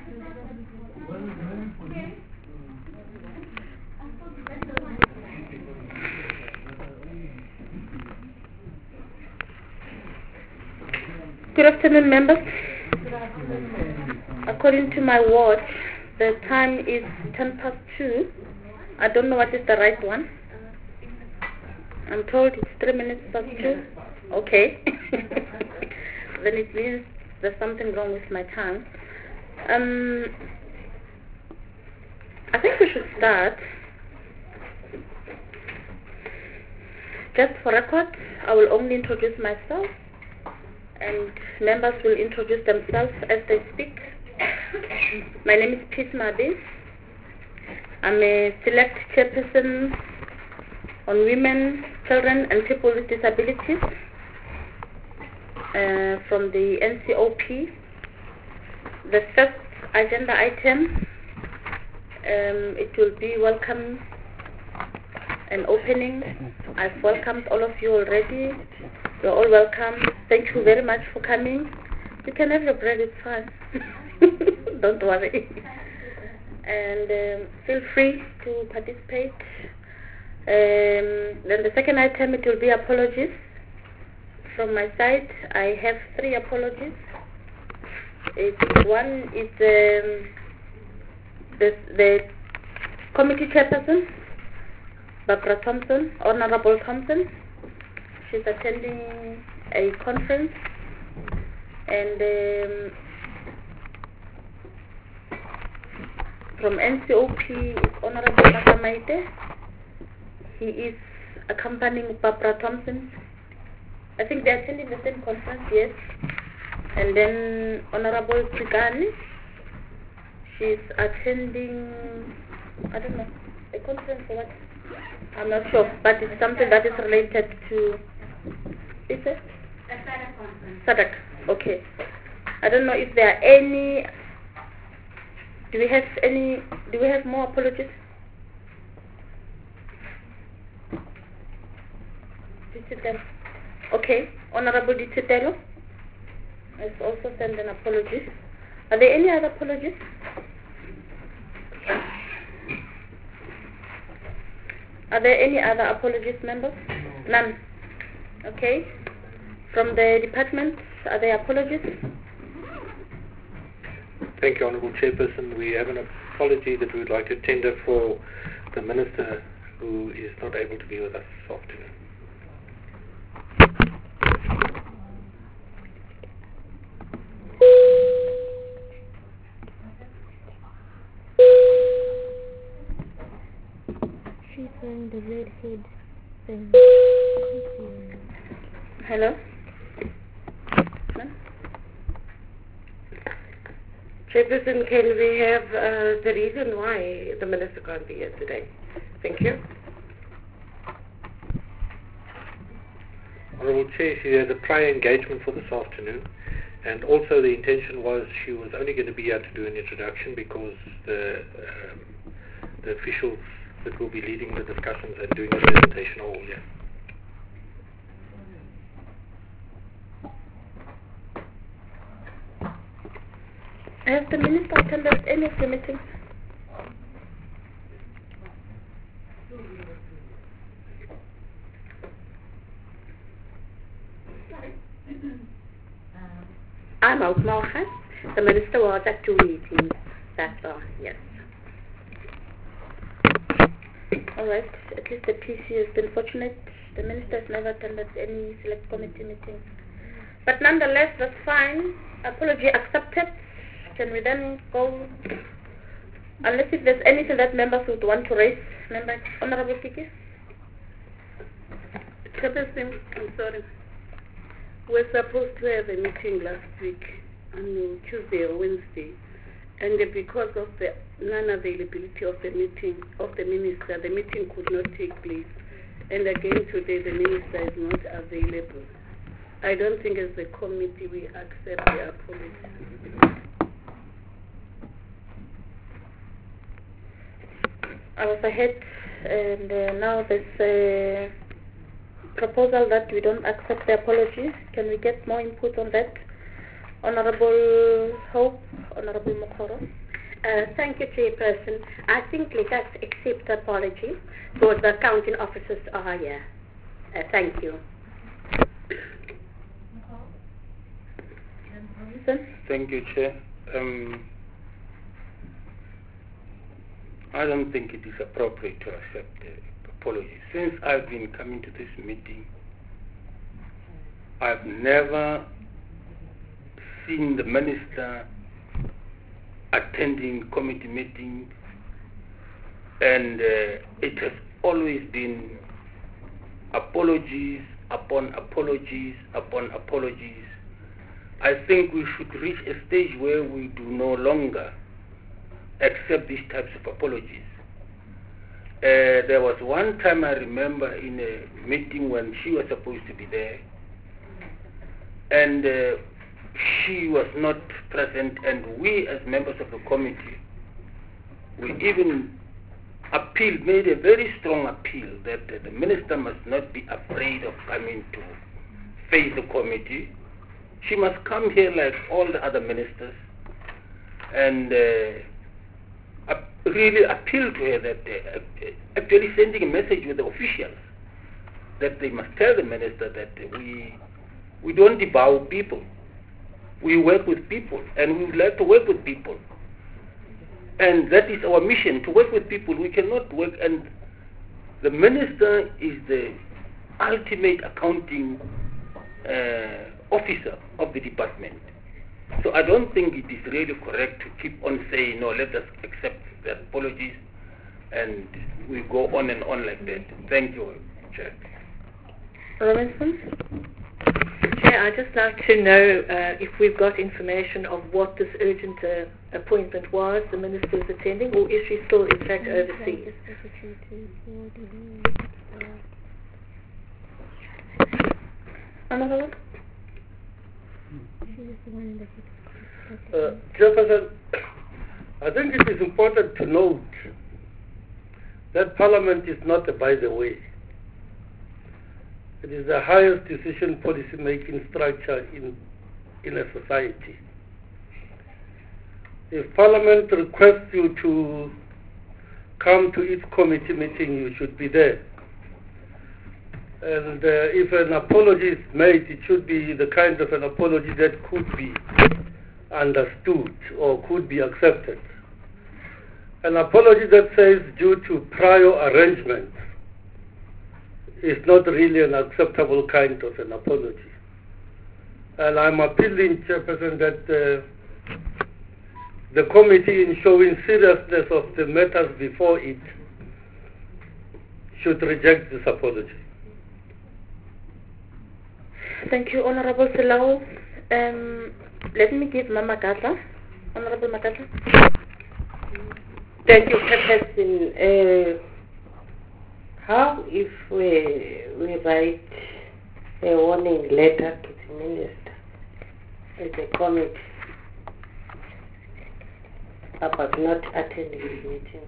Good afternoon, members. According to my watch, the time is 2:10. I don't know what is the right one. I'm told it's 2:03. Okay. Then it means there's something wrong with my time. I think we should start. Just for record, I will only introduce myself, and members will introduce themselves as they speak. My name is Peace Mabis. I'm a select chairperson on women, children, and people with disabilities from the NCOP. The first agenda item, it will be welcome and opening. I've welcomed all of you already. You're all welcome. Thank you very much for coming. You can have your bread, it's fine. Don't worry. And feel free to participate. Then the second item, it will be apologies. From my side, I have 3 apologies. One is the committee chairperson, Barbara Thompson, Honorable Thompson. She's attending a conference, and from NCOP is Honorable Makamaite. He is accompanying Barbara Thompson. I think they're attending the same conference, yes. And then Honorable Tsigani, she's attending, I don't know, a conference or what? I'm not sure, but it's something that is related to, is it? The SADC conference. SADC, okay. I don't know if there are any, do we have more apologies? Okay, Honorable Dititelo has also sent an apology. Are there any other apologies? Are there any other apologies, members? None. Okay. From the department, are there apologies? Thank you, Honourable Chairperson. We have an apology that we would like to tender for the Minister who is not able to be with us this afternoon. She's wearing the red head thing. Hello? No? Chairperson, can we have the reason why the Minister can't be here today? Thank you. Honourable Chair, she has a prior engagement for this afternoon, and also the intention was she was only going to be here to do an introduction because the officials that will be leading the discussions and doing the presentation are all here. Has the Minister attended any of the meetings? I'm out Malha. The Minister was at 2 meetings. That's all, yes. Alright, at least the PC has been fortunate. The Minister has never attended any select committee meetings. But nonetheless, that's fine. Apology accepted. Can we then go, unless if there's anything that members would want to raise? Member Honorable Kiki? Chairperson, I'm sorry. We're supposed to have a meeting last week on Tuesday or Wednesday, and because of the non-availability of the minister, the meeting could not take place. And again today, the minister is not available. I don't think as the committee we accept the apology. I was ahead, and now there's a proposal that we don't accept the apology. Can we get more input on that? Honorable Hope, Honorable Mokoro. Thank you, Chairperson. I think let us accept the apology because the accounting officers are here. Thank you. Thank you, Chair. I don't think it is appropriate to accept the apology. Since I've been coming to this meeting, I've never seen the minister attending committee meetings, and it has always been apologies upon apologies upon apologies. I think we should reach a stage where we do no longer accept these types of apologies. There was one time I remember in a meeting when she was supposed to be there, and she was not present, and we as members of the committee, we even made a very strong appeal that the minister must not be afraid of coming to face the committee. She must come here like all the other ministers and really appeal to her that actually sending a message with the officials that they must tell the minister that we don't devour people. We work with people, and we would like to work with people. And that is our mission, to work with people. We cannot work, and the minister is the ultimate accounting officer of the department. So I don't think it is really correct to keep on saying, no, let us accept the apologies, and we go on and on like that. Thank you, Chair. Robinson? Chair, I'd just like to know if we've got information of what this urgent appointment was the minister is attending, or is she still in fact overseas? Honorable? Chairperson, I think it is important to note that Parliament is not a by the way. It is the highest decision policy-making structure in a society. If Parliament requests you to come to its committee meeting, you should be there. And if an apology is made, it should be the kind of an apology that could be understood or could be accepted. An apology that says due to prior arrangements is not really an acceptable kind of an apology. And I'm appealing, Chairperson, that the committee, in showing seriousness of the matters before it, should reject this apology. Thank you, Honorable Selao. Let me give Mama Gatla. Honorable Magatla. Thank you, Chairperson. How if we write a warning letter to the minister as a committee about not attending the meetings?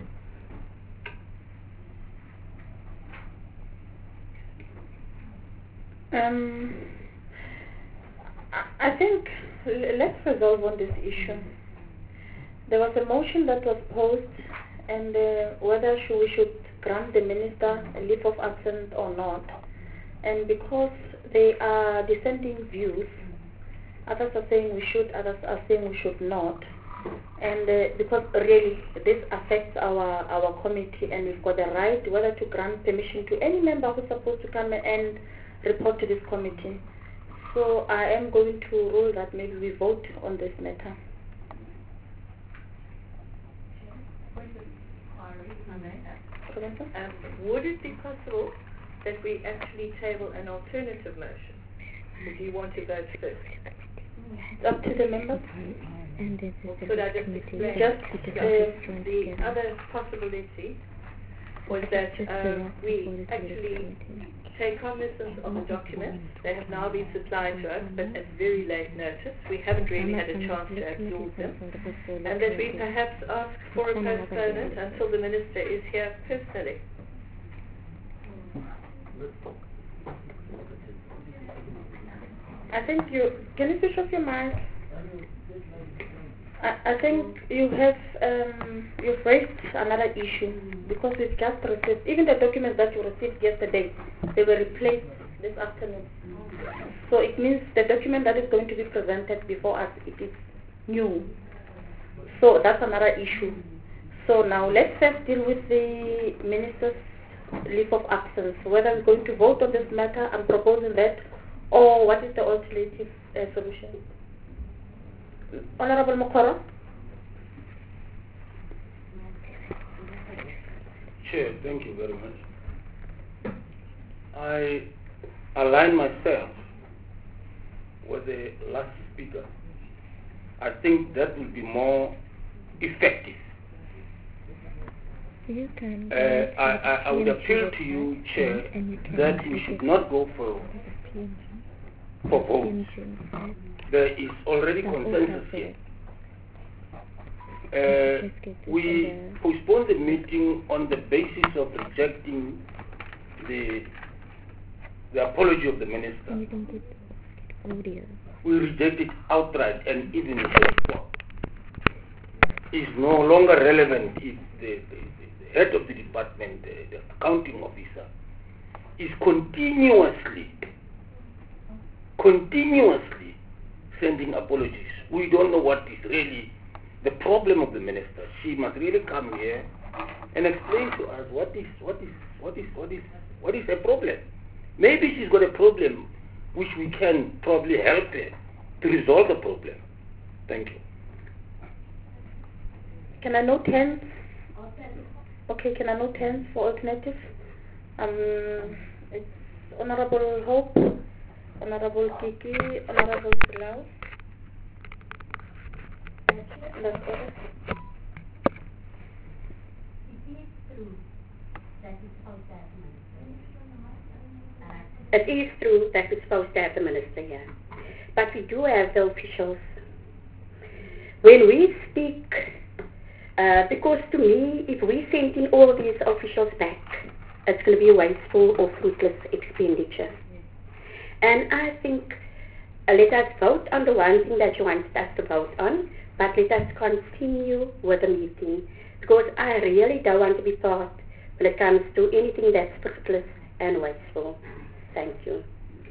I think let's resolve on this issue. There was a motion that was posed, and whether we should grant the minister a leave of absence or not. And because they are dissenting views, others are saying we should, others are saying we should not. And because really this affects our committee, and we've got the right whether to grant permission to any member who's supposed to come and report to this committee. So I am going to rule that maybe we vote on this matter. Would it be possible that we actually table an alternative motion? Or do you want to vote first? It's up to the members. Could I just explain? The other possibility was that we actually take cognizance of the documents. They have now been supplied to us, but at very late notice. We haven't really had a chance to absorb them. And that we perhaps ask for a postponement until the minister is here personally. I think can you switch off your mic? I think you've raised another issue because we've just received, even the documents that you received yesterday, they were replaced this afternoon. So it means the document that is going to be presented before us, it is new. So that's another issue. So now let's first deal with the minister's leave of absence, whether we're going to vote on this matter. I'm proposing that, or what is the alternative solution? Honorable Mokoro? Chair, thank you very much. I align myself with the last speaker. I think that will be more effective. You can I would appeal to you, Chair, that we should not go for votes. There is already consensus here. We postponed the meeting on the basis of rejecting the apology of the minister. We reject it outright, and even is no longer relevant if the head of the department, the accounting officer, is continuously sending apologies. We don't know what is really the problem of the minister. She must really come here and explain to us what is her problem. Maybe she's got a problem which we can probably help her to resolve the problem. Thank you. Can I note hands? Okay, can I note hands for alternative? It's Honorable Hope, Honorable Kiki, Honorable Silau. That's correct. It is true that we're supposed to have the minister here. But we do have the officials. When we speak, because to me, if we send in all these officials back, it's going to be a wasteful or fruitless expenditure. And I think let us vote on the one thing that you want us to vote on, but let us continue with the meeting, because I really don't want to be part when it comes to anything that's fruitless and wasteful. Thank you.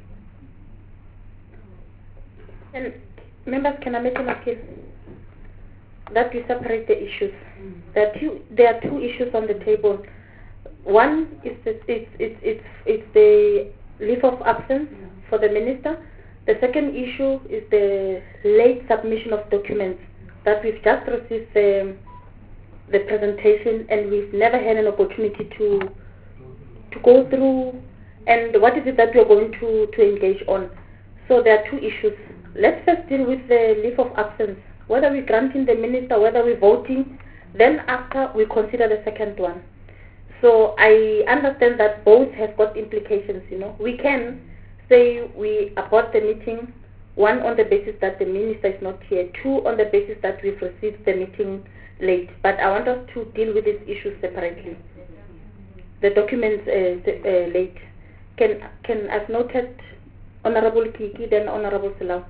And members, can I make an appeal that we separate the issues? There are two issues on the table. One is it's the leave of absence for the minister. The second issue is the late submission of documents that we've just received the presentation, and we've never had an opportunity to go through. And what is it that we're going to engage on? So there are two issues. Let's first deal with the leave of absence, whether we're granting the minister, whether we're voting. Then after, we consider the second one. So I understand that both have got implications, We can say we abort the meeting, one on the basis that the minister is not here, two on the basis that we've received the meeting late. But I want us to deal with these issues separately. The documents late. Can I've noted Honorable Kiki, then Honorable Silau.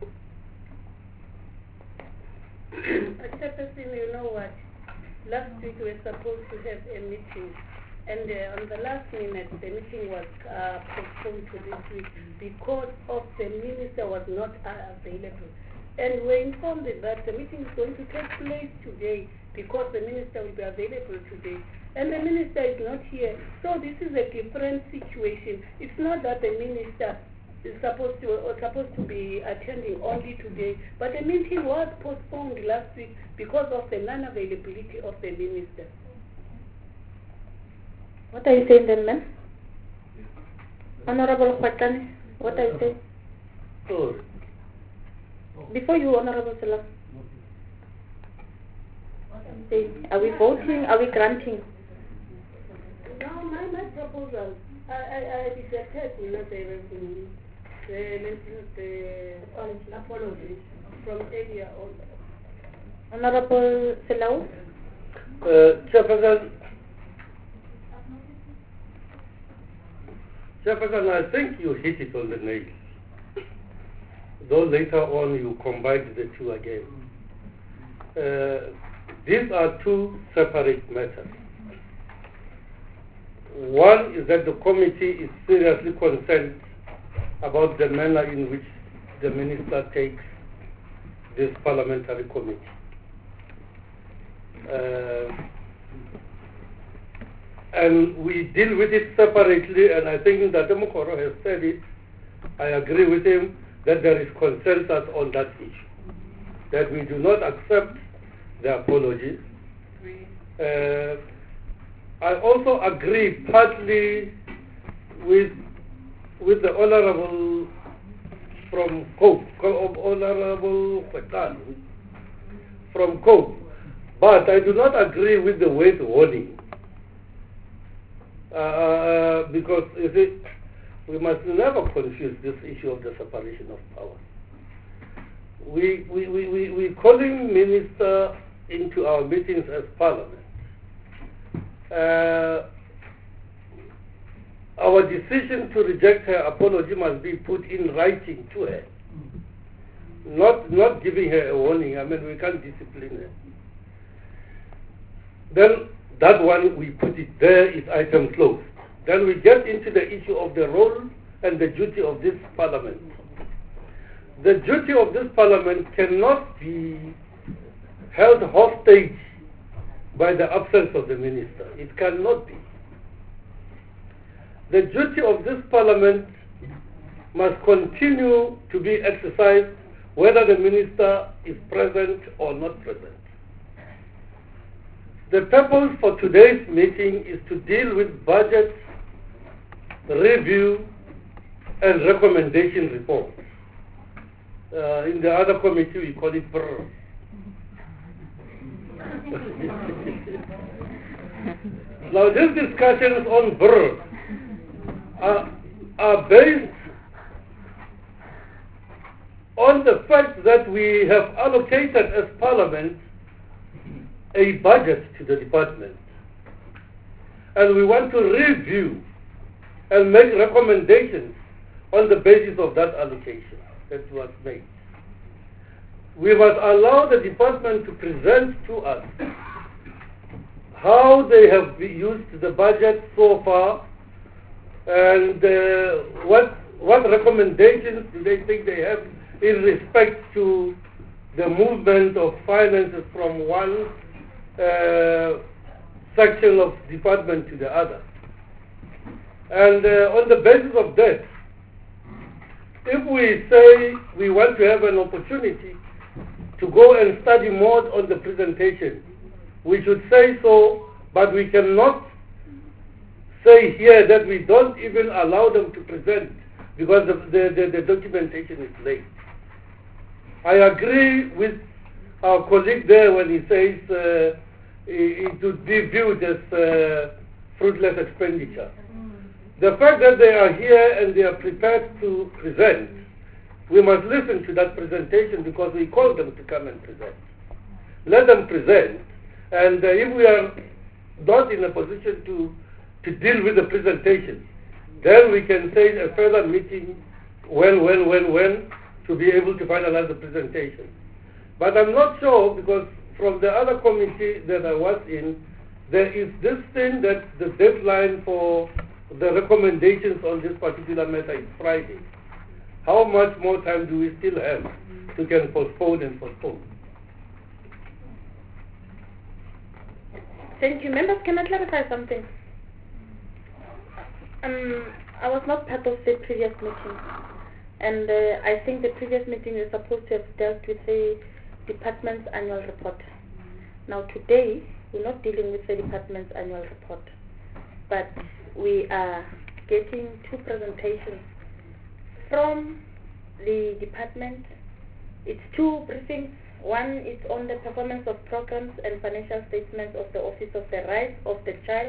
Chairperson, you know what? Last week we were supposed to have a meeting, and on the last minute the meeting was postponed to this week because of the minister was not available. And we're informed that the meeting is going to take place today because the minister will be available today. And the minister is not here. So this is a different situation. It's not that the minister is supposed to be attending only today, but the meeting was postponed last week because of the non-availability of the minister. What are you saying then, ma'am? Honorable Khwatane, what are you saying? Sorry. Before you, Honorable Silau. Are we voting? Are we granting? No, my proposal, I rejected the apology from earlier on. Honorable Silau? Chairperson, I think you hit it on the nail. Though later on you combined the two again. these are two separate matters. One is that the committee is seriously concerned about the manner in which the minister takes this parliamentary committee. And we deal with it separately, and I think that Mokoro has said it. I agree with him that there is consensus on that issue, that we do not accept the apologies. I also agree partly with the Honorable from Cope, Honorable Fatan from Cope, but I do not agree with the word warning. Because you see, we must never confuse this issue of the separation of powers. We calling minister into our meetings as parliament. Our decision to reject her apology must be put in writing to her, not giving her a warning. I mean, we can't discipline her. Then that one, we put it there, is item closed. Then we get into the issue of the role and the duty of this parliament. The duty of this parliament cannot be held hostage by the absence of the minister. It cannot be. The duty of this parliament must continue to be exercised whether the minister is present or not present. The purpose for today's meeting is to deal with budget, review, and recommendation reports. In the other committee, we call it BRR. Now, these discussions on BRR are based on the fact that we have allocated as Parliament a budget to the department, and we want to review and make recommendations on the basis of that allocation that was made. We must allow the department to present to us how they have used the budget so far, and what recommendations do they think they have in respect to the movement of finances from one section of department to the other. And on the basis of that, if we say we want to have an opportunity to go and study more on the presentation, we should say so, but we cannot say here that we don't even allow them to present because the documentation is late. I agree with our colleague there when he says it would be viewed as fruitless expenditure. The fact that they are here and they are prepared to present, we must listen to that presentation because we call them to come and present. Let them present, and if we are not in a position to deal with the presentation, then we can say a further meeting when to be able to finalize the presentation. But I'm not sure, because from the other committee that I was in, there is this thing that the deadline for the recommendations on this particular matter is Friday. How much more time do we still have to can postpone and postpone? Thank you. Members, can I clarify something? I was not part of the previous meeting, and I think the previous meeting is supposed to have dealt with the department's annual report. Now today, we're not dealing with the department's annual report, but we are getting two presentations from the department. It's two briefings. One is on the performance of programs and financial statements of the Office of the Rights of the Child,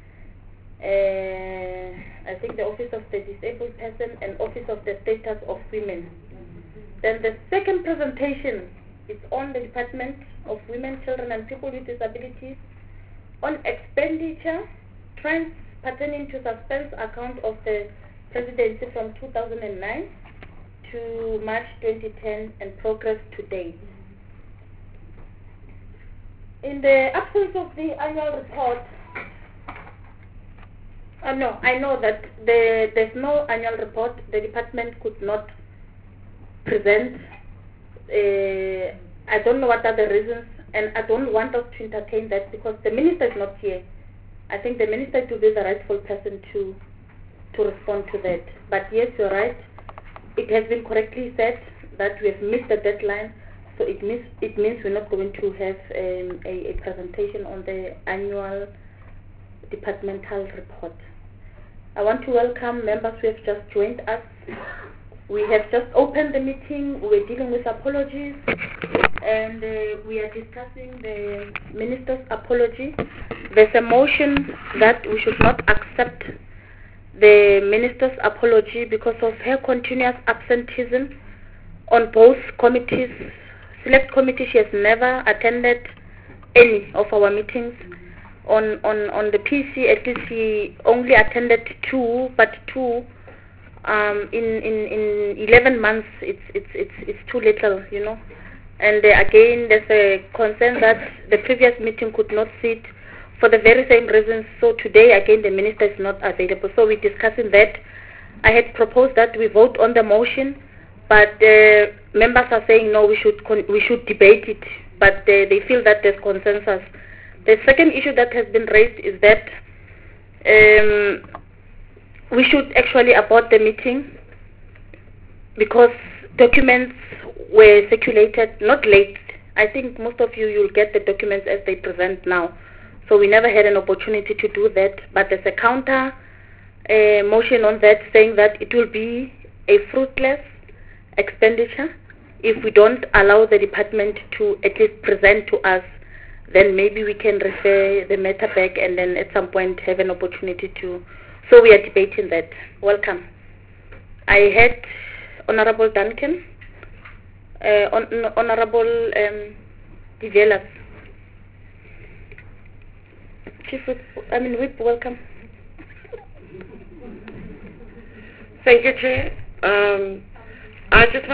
I think the Office of the Disabled Person, and Office of the Status of Women. Then the second presentation is on the Department of Women, Children and People with Disabilities, on expenditure trends pertaining to suspense account of the presidency from 2009 to March 2010 and progress to date. In the absence of the annual report, no, I know that there's no annual report. The department could not present. I don't know what are the reasons, and I don't want us to entertain that because the minister is not here. I think the minister will be the rightful person to respond to that. But yes, you're right. It has been correctly said that we have missed the deadline, so it means we're not going to have a presentation on the annual departmental report. I want to welcome members who have just joined us. We have just opened the meeting. We're dealing with apologies, and we are discussing the minister's apology. There's a motion that we should not accept the minister's apology because of her continuous absenteeism on both committees. Select committee, she has never attended any of our meetings. On the PC, at least she only attended two, but two in 11 months, it's too little, you know. And again, there's a concern that the previous meeting could not sit for the very same reasons. So today, again, the minister is not available. So we're discussing that. I had proposed that we vote on the motion, but members are saying no, we should debate it. But they feel that there's consensus. The second issue that has been raised is that we should actually abort the meeting because documents were circulated, not late. I think most of you'll get the documents as they present now. So we never had an opportunity to do that. But there's a counter motion on that saying that it will be a fruitless expenditure if we don't allow the department to at least present to us. Then maybe we can refer the matter back and then at some point have an opportunity to. So we are debating that. Welcome. I had Honorable Duncan, Honorable De Villiers. Chief Whip, Whip, welcome. Thank you, Chair. I just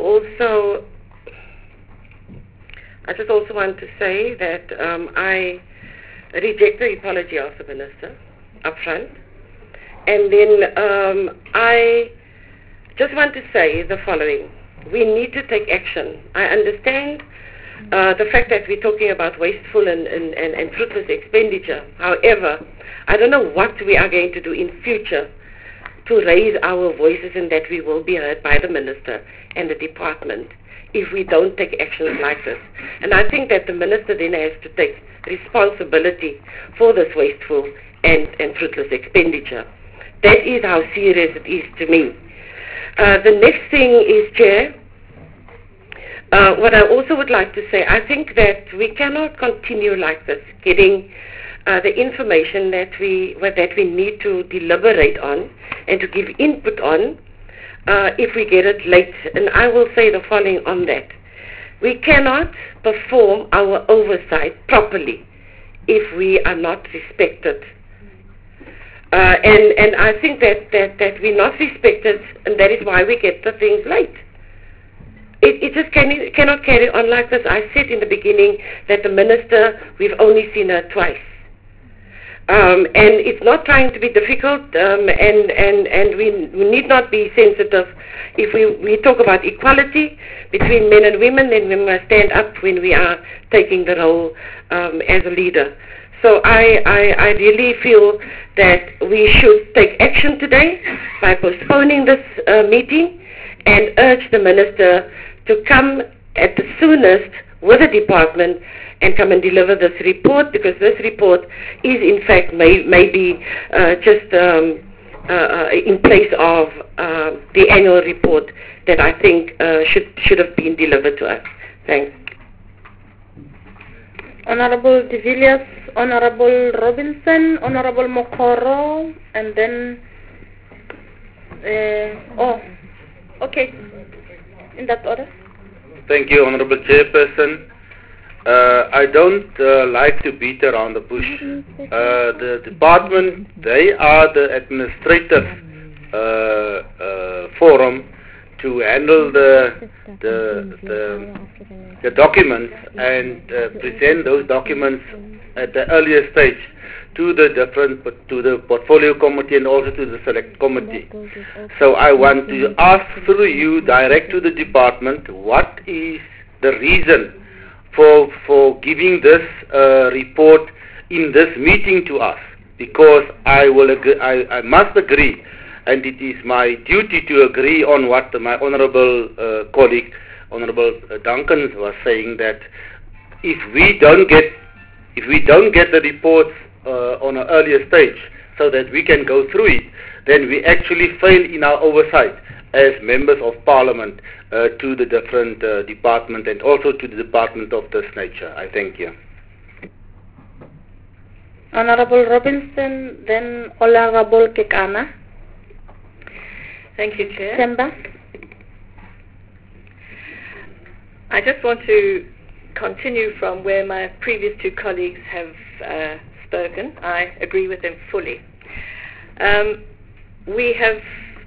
also want to say that I reject the apology of the Minister up front. And then I just want to say the following. We need to take action. I understand the fact that we're talking about wasteful and fruitless expenditure. However, I don't know what we are going to do in future to raise our voices and that we will be heard by the Minister and the Department if we don't take actions like this. And I think that the Minister then has to take responsibility for this wasteful and fruitless expenditure. That is how serious it is to me. The next thing is, Chair, what I also would like to say, I think that we cannot continue like this, getting the information that we need to deliberate on and to give input on if we get it late. And I will say the following on that. We cannot perform our oversight properly if we are not respected. And I think that we're not respected, and that is why we get the things late. It just cannot carry on like this. I said in the beginning that the Minister, we've only seen her twice. And it's not trying to be difficult, and we need not be sensitive. If we talk about equality between men and women, then we must stand up when we are taking the role as a leader. So I really feel that we should take action today by postponing this meeting and urge the Minister to come at the soonest with the department and come and deliver this report, because this report is in fact maybe just in place of the annual report that I think should have been delivered to us. Thanks. Honorable De Villiers, Honorable Robinson, Honorable Mokoro, and then okay, in that order. Thank you, Honorable Chairperson. I don't like to beat around the bush. The department, they are the administrative forum to handle the documents and present those documents at the earlier stage to the portfolio committee and also to the select committee. So I want to ask through you direct to the department, what is the reason for giving this report in this meeting to us? Because I must agree, and it is my duty to agree on what my honourable colleague, Honourable Duncan, was saying, that if we don't get the reports on an earlier stage so that we can go through it, then we actually fail in our oversight as members of parliament to the different department and also to the department of this nature. I thank you. Honorable Robinson, then Honorable Kekana. Thank you, Chair. Temba. I just want to continue from where my previous two colleagues have spoken. I agree with them fully. We have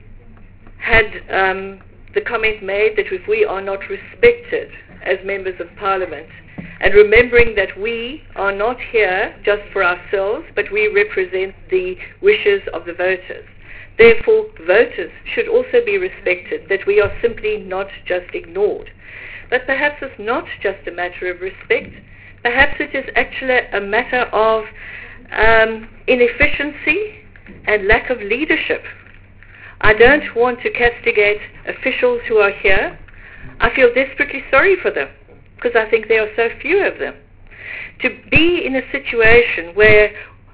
had the comment made that if we are not respected as members of Parliament, and remembering that we are not here just for ourselves, but we represent the wishes of the voters. Therefore, voters should also be respected, that we are simply not just ignored. But perhaps it's not just a matter of respect. Perhaps it is actually a matter of inefficiency and lack of leadership. I don't want to castigate officials who are here. I feel desperately sorry for them, because I think there are so few of them. To be in a situation where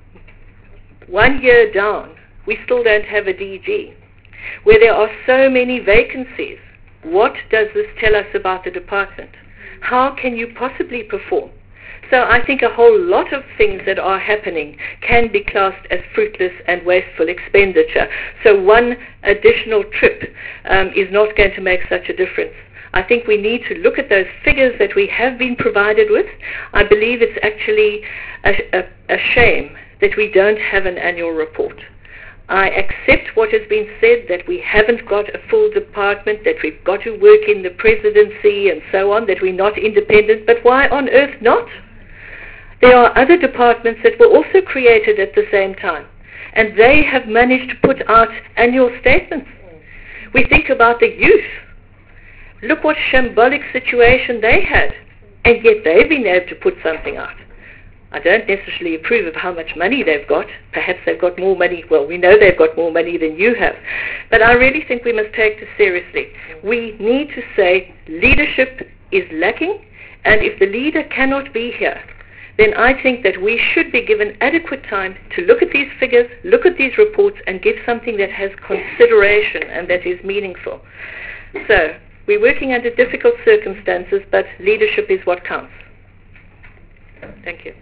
1 year down, we still don't have a DG, where there are so many vacancies, what does this tell us about the department? How can you possibly perform? So I think a whole lot of things that are happening can be classed as fruitless and wasteful expenditure. So one additional trip is not going to make such a difference. I think we need to look at those figures that we have been provided with. I believe it's actually a shame that we don't have an annual report. I accept what has been said, that we haven't got a full department, that we've got to work in the presidency and so on, that we're not independent, but why on earth not? There are other departments that were also created at the same time, and they have managed to put out annual statements. We think about the youth. Look what shambolic situation they had, and yet they've been able to put something out. I don't necessarily approve of how much money they've got. Perhaps they've got more money. Well, we know they've got more money than you have. But I really think we must take this seriously. We need to say leadership is lacking, and if the leader cannot be here, then I think that we should be given adequate time to look at these figures, look at these reports, and give something that has consideration and that is meaningful. So, we're working under difficult circumstances, but leadership is what counts. Thank you.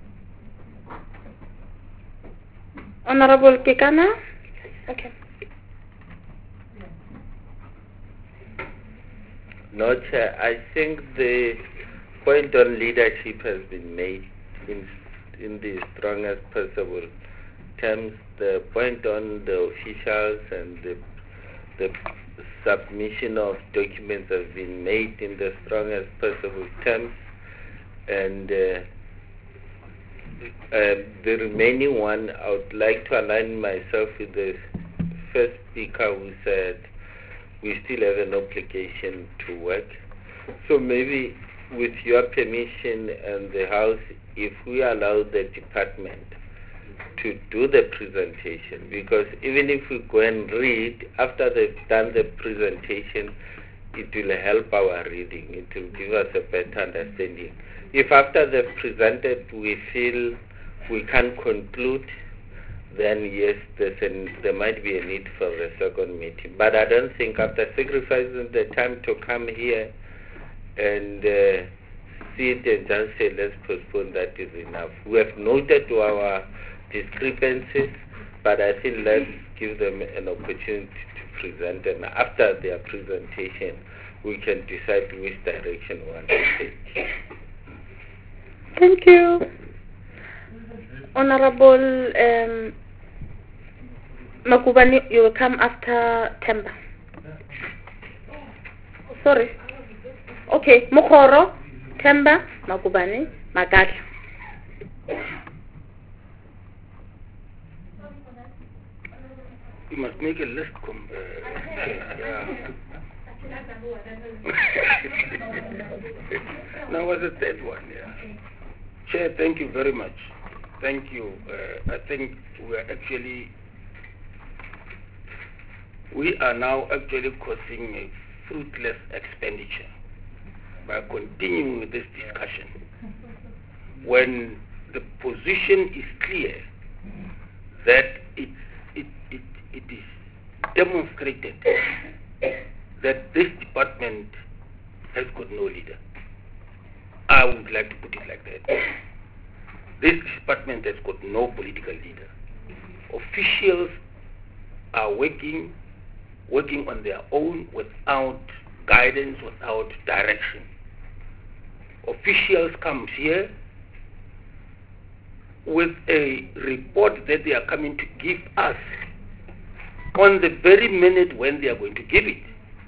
Honorable Kekana? Okay. No, Chair, I think the point on leadership has been made in the strongest possible terms. The point on the officials and the submission of documents has been made in the strongest possible terms. And the remaining one, I would like to align myself with the first speaker who said we still have an obligation to work. So maybe with your permission and the House, if we allow the department to do the presentation, because even if we go and read, after they've done the presentation, it will help our reading. It will give us a better understanding. If after they've presented we feel we can't conclude, then yes, there might be a need for a second meeting. But I don't think after sacrificing the time to come here and sit and just say let's postpone, that is enough. We have noted our discrepancies, but I think let's give them an opportunity to present, and after their presentation we can decide which direction we want to take. Thank you. Honorable Makubani, you will come after Temba. Sorry. Okay, Mokoro, Themba, Makubane, Magatla. You must make a list. Now, what's the third one? Yeah. Chair, thank you very much. Thank you. I think we are now actually causing a fruitless expenditure by continuing with this discussion when the position is clear that it is demonstrated that this department has got no leader. I would like to put it like that. This department has got no political leader. Officials are working on their own without guidance, without direction. Officials come here with a report that they are coming to give us on the very minute when they are going to give it.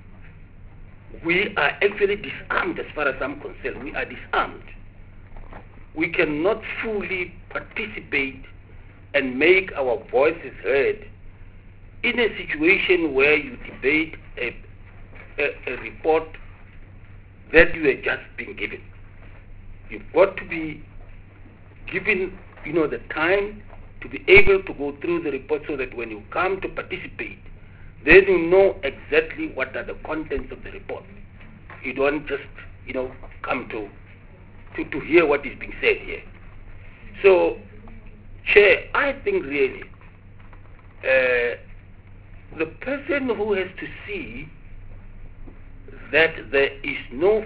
We are actually disarmed as far as I'm concerned. We are disarmed. We cannot fully participate and make our voices heard in a situation where you debate a report that you have just been given. You've got to be given, the time to be able to go through the report so that when you come to participate, then you know exactly what are the contents of the report. You don't just, come to hear what is being said here. So, Chair, I think really the person who has to see that there is no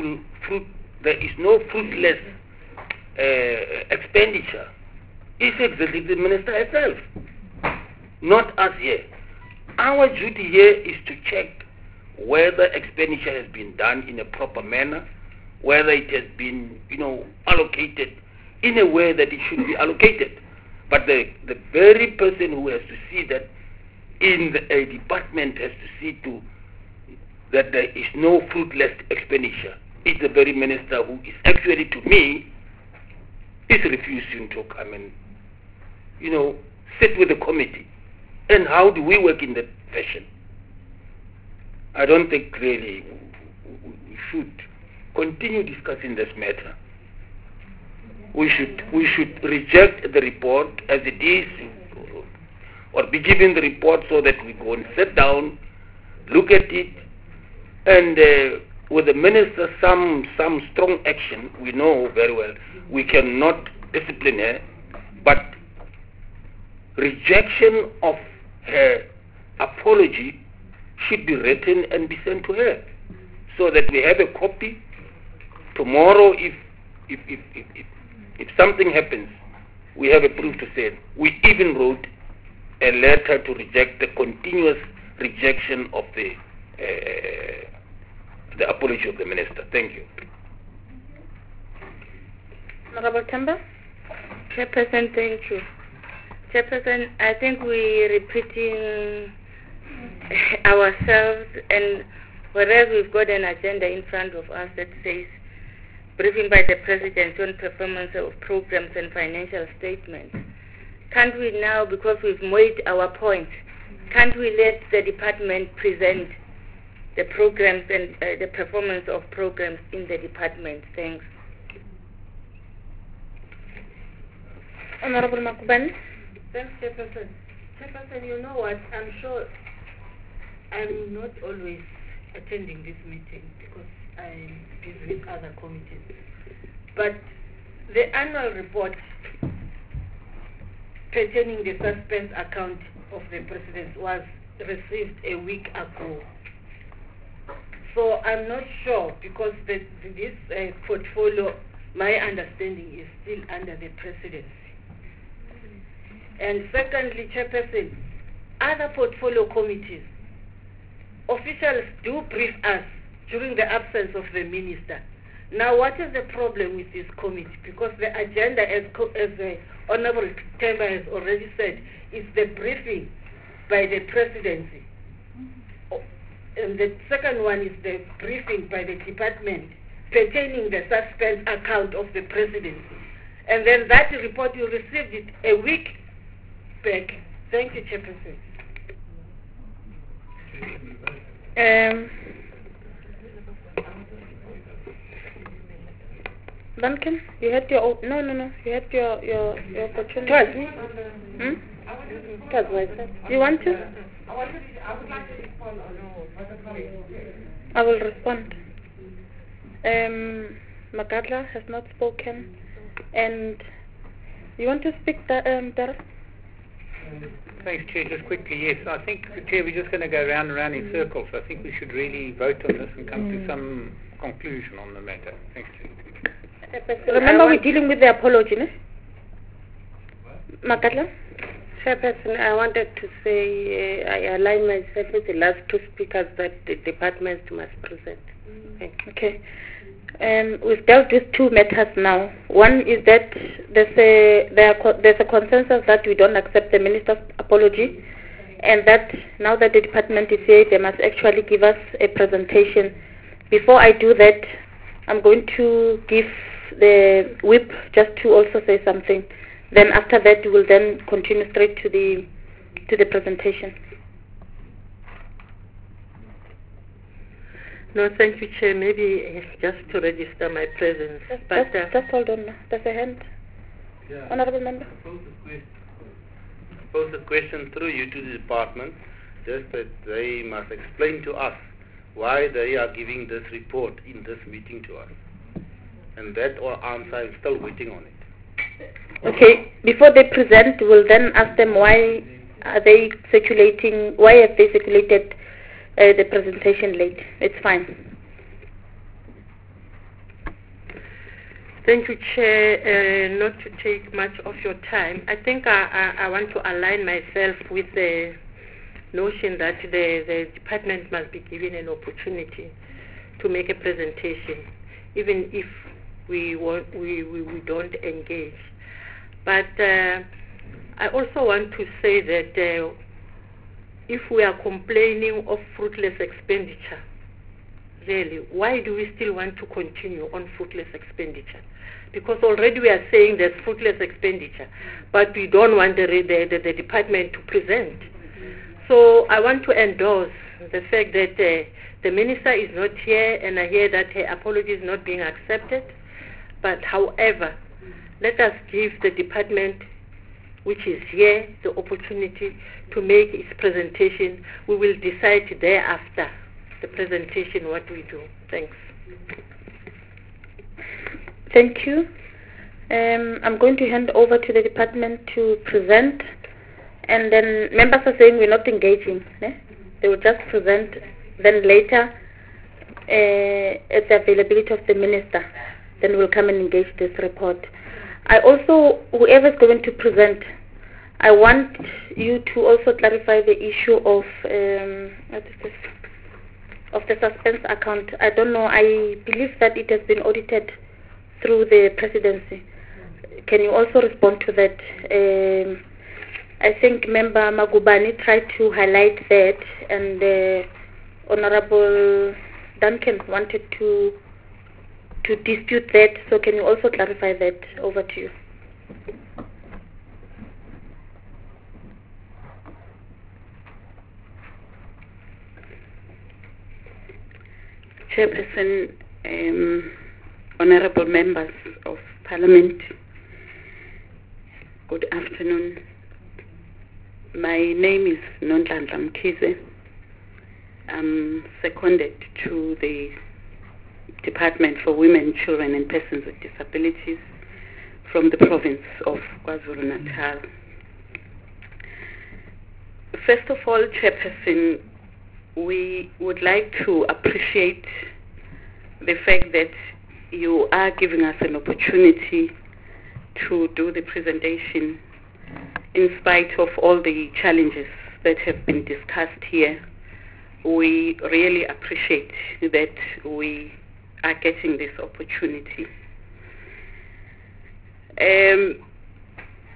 fruitless expenditure is exactly the minister herself, not us here. Our duty here is to check whether expenditure has been done in a proper manner, whether it has been, allocated in a way that it should be allocated. But the very person who has to see that in a department has to see to that there is no fruitless expenditure is the very minister who is actually, to me, is refusing to come and, sit with the committee. And how do we work in that fashion? I don't think really we should continue discussing this matter. We should reject the report as it is, or be given the report so that we go and sit down, look at it, and with the minister some strong action. We know very well we cannot discipline her, but rejection of her apology should be written and be sent to her, so that we have a copy. Tomorrow, if something happens, we have a proof to say. We even wrote a letter to reject the continuous rejection of the apology of the minister. Thank you. Honorable Themba. Chairperson, thank you. Chairperson, I think we're repeating ourselves, and whereas we've got an agenda in front of us that says briefing by the President on performance of programs and financial statements, can't we now, because we've made our point, can't we let the department present the programs and the performance of programs in the department? Thanks. Honorable Makubane. Thanks, Chairperson. Chairperson, you know what? I'm sure I'm not always attending this meeting because I'm busy with other committees. But the annual report pertaining the suspense account of the President was received a week ago. So I'm not sure because this portfolio, my understanding, is still under the Presidency. And secondly, Chairperson, other portfolio committees, officials do brief us during the absence of the minister. Now, what is the problem with this committee? Because the agenda, as the Honorable Themba has already said, is the briefing by the Presidency. and the second one is the briefing by the department pertaining the suspense account of the presidency. And then that report, you received it a week back. Thank you, Chairperson. Duncan, you had your you had your opportunity. Twice. You want to? I would like to respond on I will respond. Magadla has not spoken, and you want to speak, Darren? Thanks, Chair. Just quickly, yes. I think, Chair, we're just going to go round and round in circles. I think we should really vote on this and come to some conclusion on the matter. Thanks, Chair. Remember, we're dealing with the apology, ne? Magadla? Chairperson, I wanted to say I align myself with the last two speakers that the department must present. Okay. We've dealt with two matters now. One is that there's a consensus that we don't accept the minister's apology, and that now that the department is here, they must actually give us a presentation. Before I do that, I'm going to give the whip just to also say something. Then after that, we will then continue straight to the presentation. No, thank you, Chair. Maybe just to register my presence. Just hold on. There's a hand. Yeah. Honourable Member. Pose a question through you to the department, just that they must explain to us why they are giving this report in this meeting to us. And that answer, I'm still waiting on it. Okay, before they present, we'll then ask them why have they circulated the presentation late. It's fine. Thank you, Chair. Not to take much of your time, I think I want to align myself with the notion that the department must be given an opportunity to make a presentation, even if we don't engage. But I also want to say that if we are complaining of fruitless expenditure, really, why do we still want to continue on fruitless expenditure? Because already we are saying there's fruitless expenditure, but we don't want the department to present. So I want to endorse the fact that the minister is not here, and I hear that her apology is not being accepted. But however, let us give the department, which is here, the opportunity to make its presentation. We will decide thereafter the presentation what we do. Thanks. Thank you. I'm going to hand over to the department to present, and then members are saying we're not engaging. They will just present, then later at the availability of the minister, then we'll come and engage this report. I also, whoever is going to present, I want you to also clarify the issue of what is this? Of the suspense account. I don't know. I believe that it has been audited through the presidency. Can you also respond to that? I think Member Magubani tried to highlight that, and Honorable Duncan wanted to dispute that. So can you also clarify that? Over to you. Chairperson, honorable members of Parliament, good afternoon. My name is Nonhlanhla Mkhize. I'm seconded to the Department for Women, Children and Persons with Disabilities from the province of KwaZulu-Natal. First of all, Chairperson, we would like to appreciate the fact that you are giving us an opportunity to do the presentation in spite of all the challenges that have been discussed here. We really appreciate that we are getting this opportunity.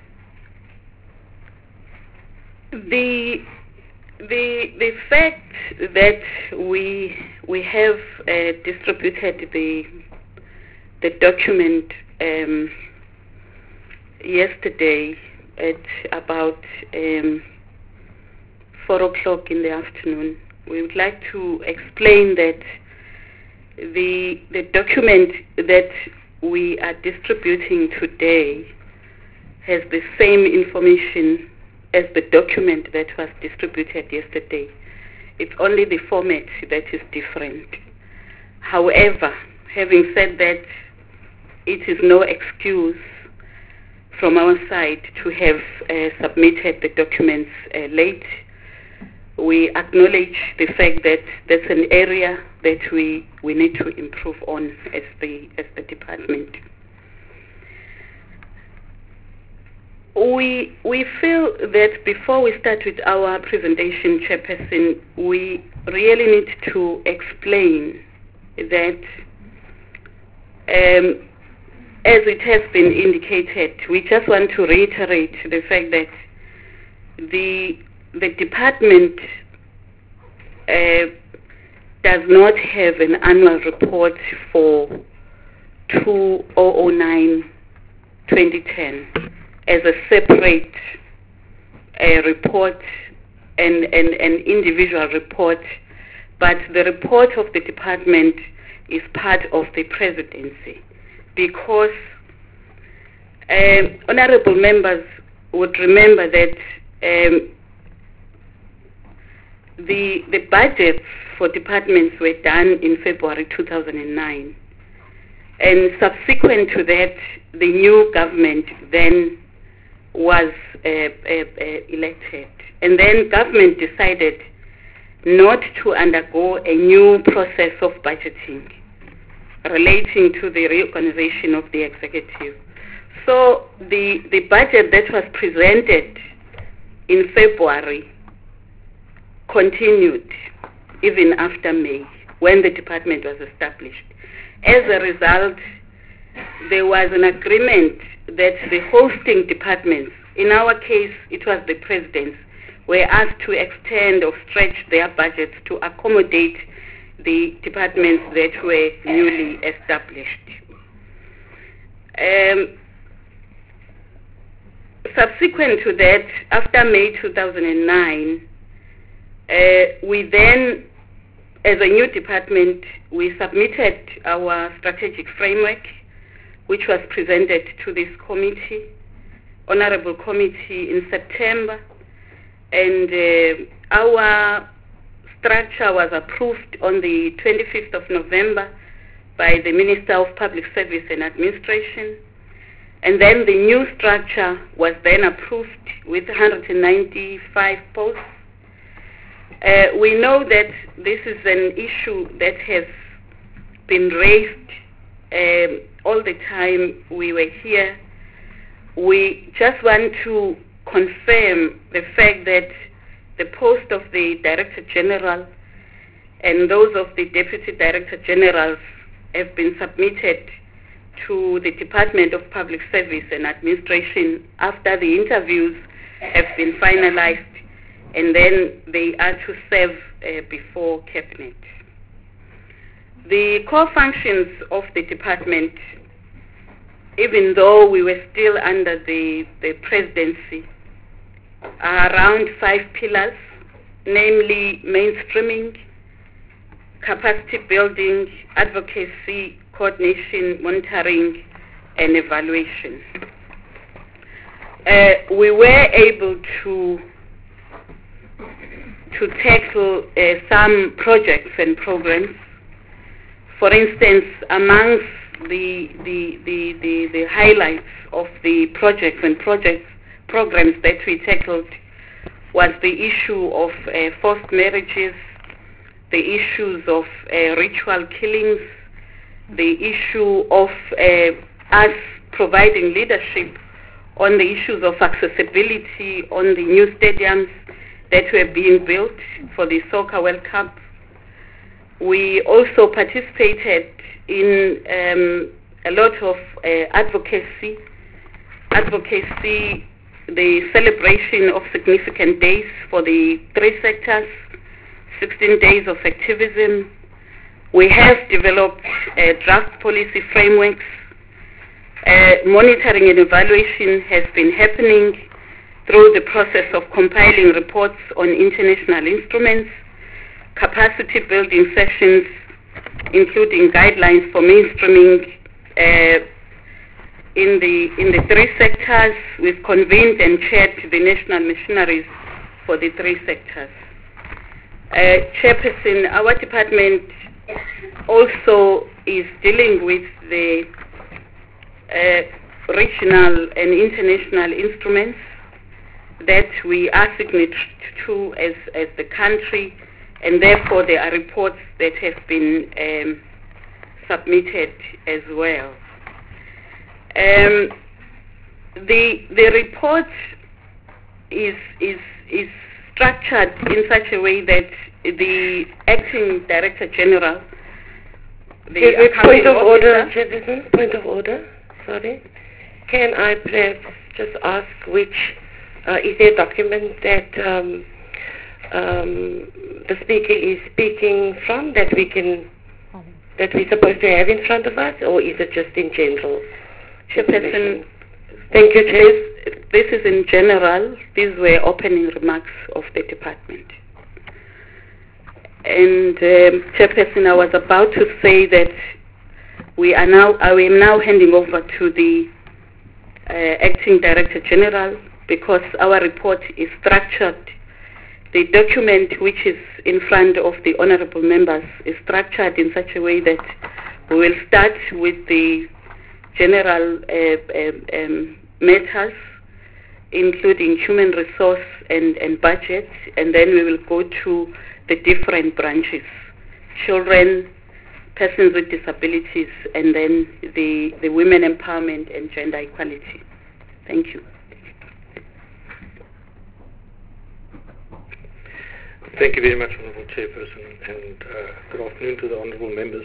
The fact that we have distributed the document yesterday at about 4 o'clock in the afternoon. We would like to explain that the document that we are distributing today has the same information as the document that was distributed yesterday. It's only the format that is different. However, having said that, it is no excuse from our side to have submitted the documents late. We acknowledge the fact that that's an area that we need to improve on as the department. We feel that before we start with our presentation, Chairperson, we really need to explain that as it has been indicated, we just want to reiterate the fact that the department does not have an annual report for 2009-2010 as a separate report and an individual report, but the report of the department is part of the presidency, because honorable members would remember that the budgets for departments were done in February 2009, and subsequent to that, the new government then was elected, and then government decided not to undergo a new process of budgeting relating to the reorganization of the executive. So the budget that was presented in February continued even after May, when the department was established. As a result, there was an agreement that the hosting departments, in our case it was the presidents, were asked to extend or stretch their budgets to accommodate the departments that were newly established. Subsequent to that, after May 2009, we then, as a new department, we submitted our strategic framework, which was presented to this committee, honorable committee, in September, and our structure was approved on the 25th of November by the Minister of Public Service and Administration, and then the new structure was then approved with 195 posts. We know that this is an issue that has been raised all the time we were here. We just want to confirm the fact that the post of the Director General and those of the Deputy Director Generals have been submitted to the Department of Public Service and Administration after the interviews have been finalized, and then they are to serve before Cabinet. The core functions of the department, even though we were still under the presidency, are around 5 pillars, namely mainstreaming, capacity building, advocacy, coordination, monitoring, and evaluation. We were able to tackle some projects and programs. For instance, amongst the highlights of the projects and programs that we tackled was the issue of forced marriages, the issues of ritual killings, the issue of us providing leadership on the issues of accessibility on the new stadiums that were being built for the Soccer World Cup. We also participated in a lot of advocacy, the celebration of significant days for the 3 sectors, 16 days of activism. We have developed draft policy frameworks. Monitoring and evaluation has been happening through the process of compiling reports on international instruments, capacity building sessions, including guidelines for mainstreaming in the three sectors. We've convened and chaired the national missionaries for the three sectors. Chairperson, our department also is dealing with the regional and international instruments that we are signatory to as the country, and therefore there are reports that have been submitted as well. The report is structured in such a way that the acting Director General, point of order, Chairperson, point of order, sorry. Can I perhaps just ask which, is there a document that the speaker is speaking from that we're supposed to have in front of us, or is it just in general? Chairperson, thank you, Chair. This is in general. These were opening remarks of the department. And Chairperson, I was about to say that I am now handing over to the Acting Director General, because our report is structured. The document which is in front of the honourable members is structured in such a way that we will start with the general matters, including human resource and budget, and then we will go to the different branches: children, persons with disabilities, and then the women empowerment and gender equality. Thank you. Thank you very much, Honourable Chairperson, and good afternoon to the Honourable members.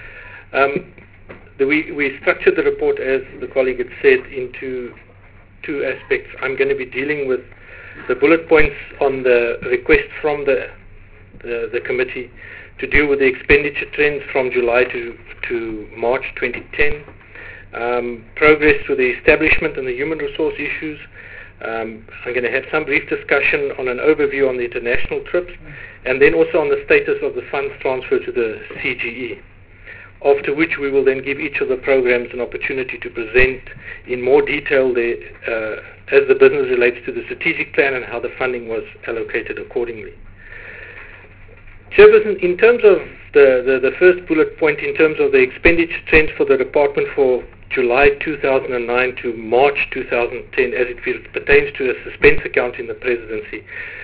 We structured the report, as the colleague had said, into two aspects. I'm going to be dealing with the bullet points on the request from the committee to deal with the expenditure trends from July to March 2010, progress to the establishment and the human resource issues. I'm going to have some brief discussion on an overview on the international trips, and then also on the status of the funds transfer to the CGE, after which we will then give each of the programs an opportunity to present in more detail as the business relates to the strategic plan and how the funding was allocated accordingly. Chairperson, in terms of the first bullet point, in terms of the expenditure trends for the department for July 2009 to March 2010, as it pertains to a suspense account in the presidency,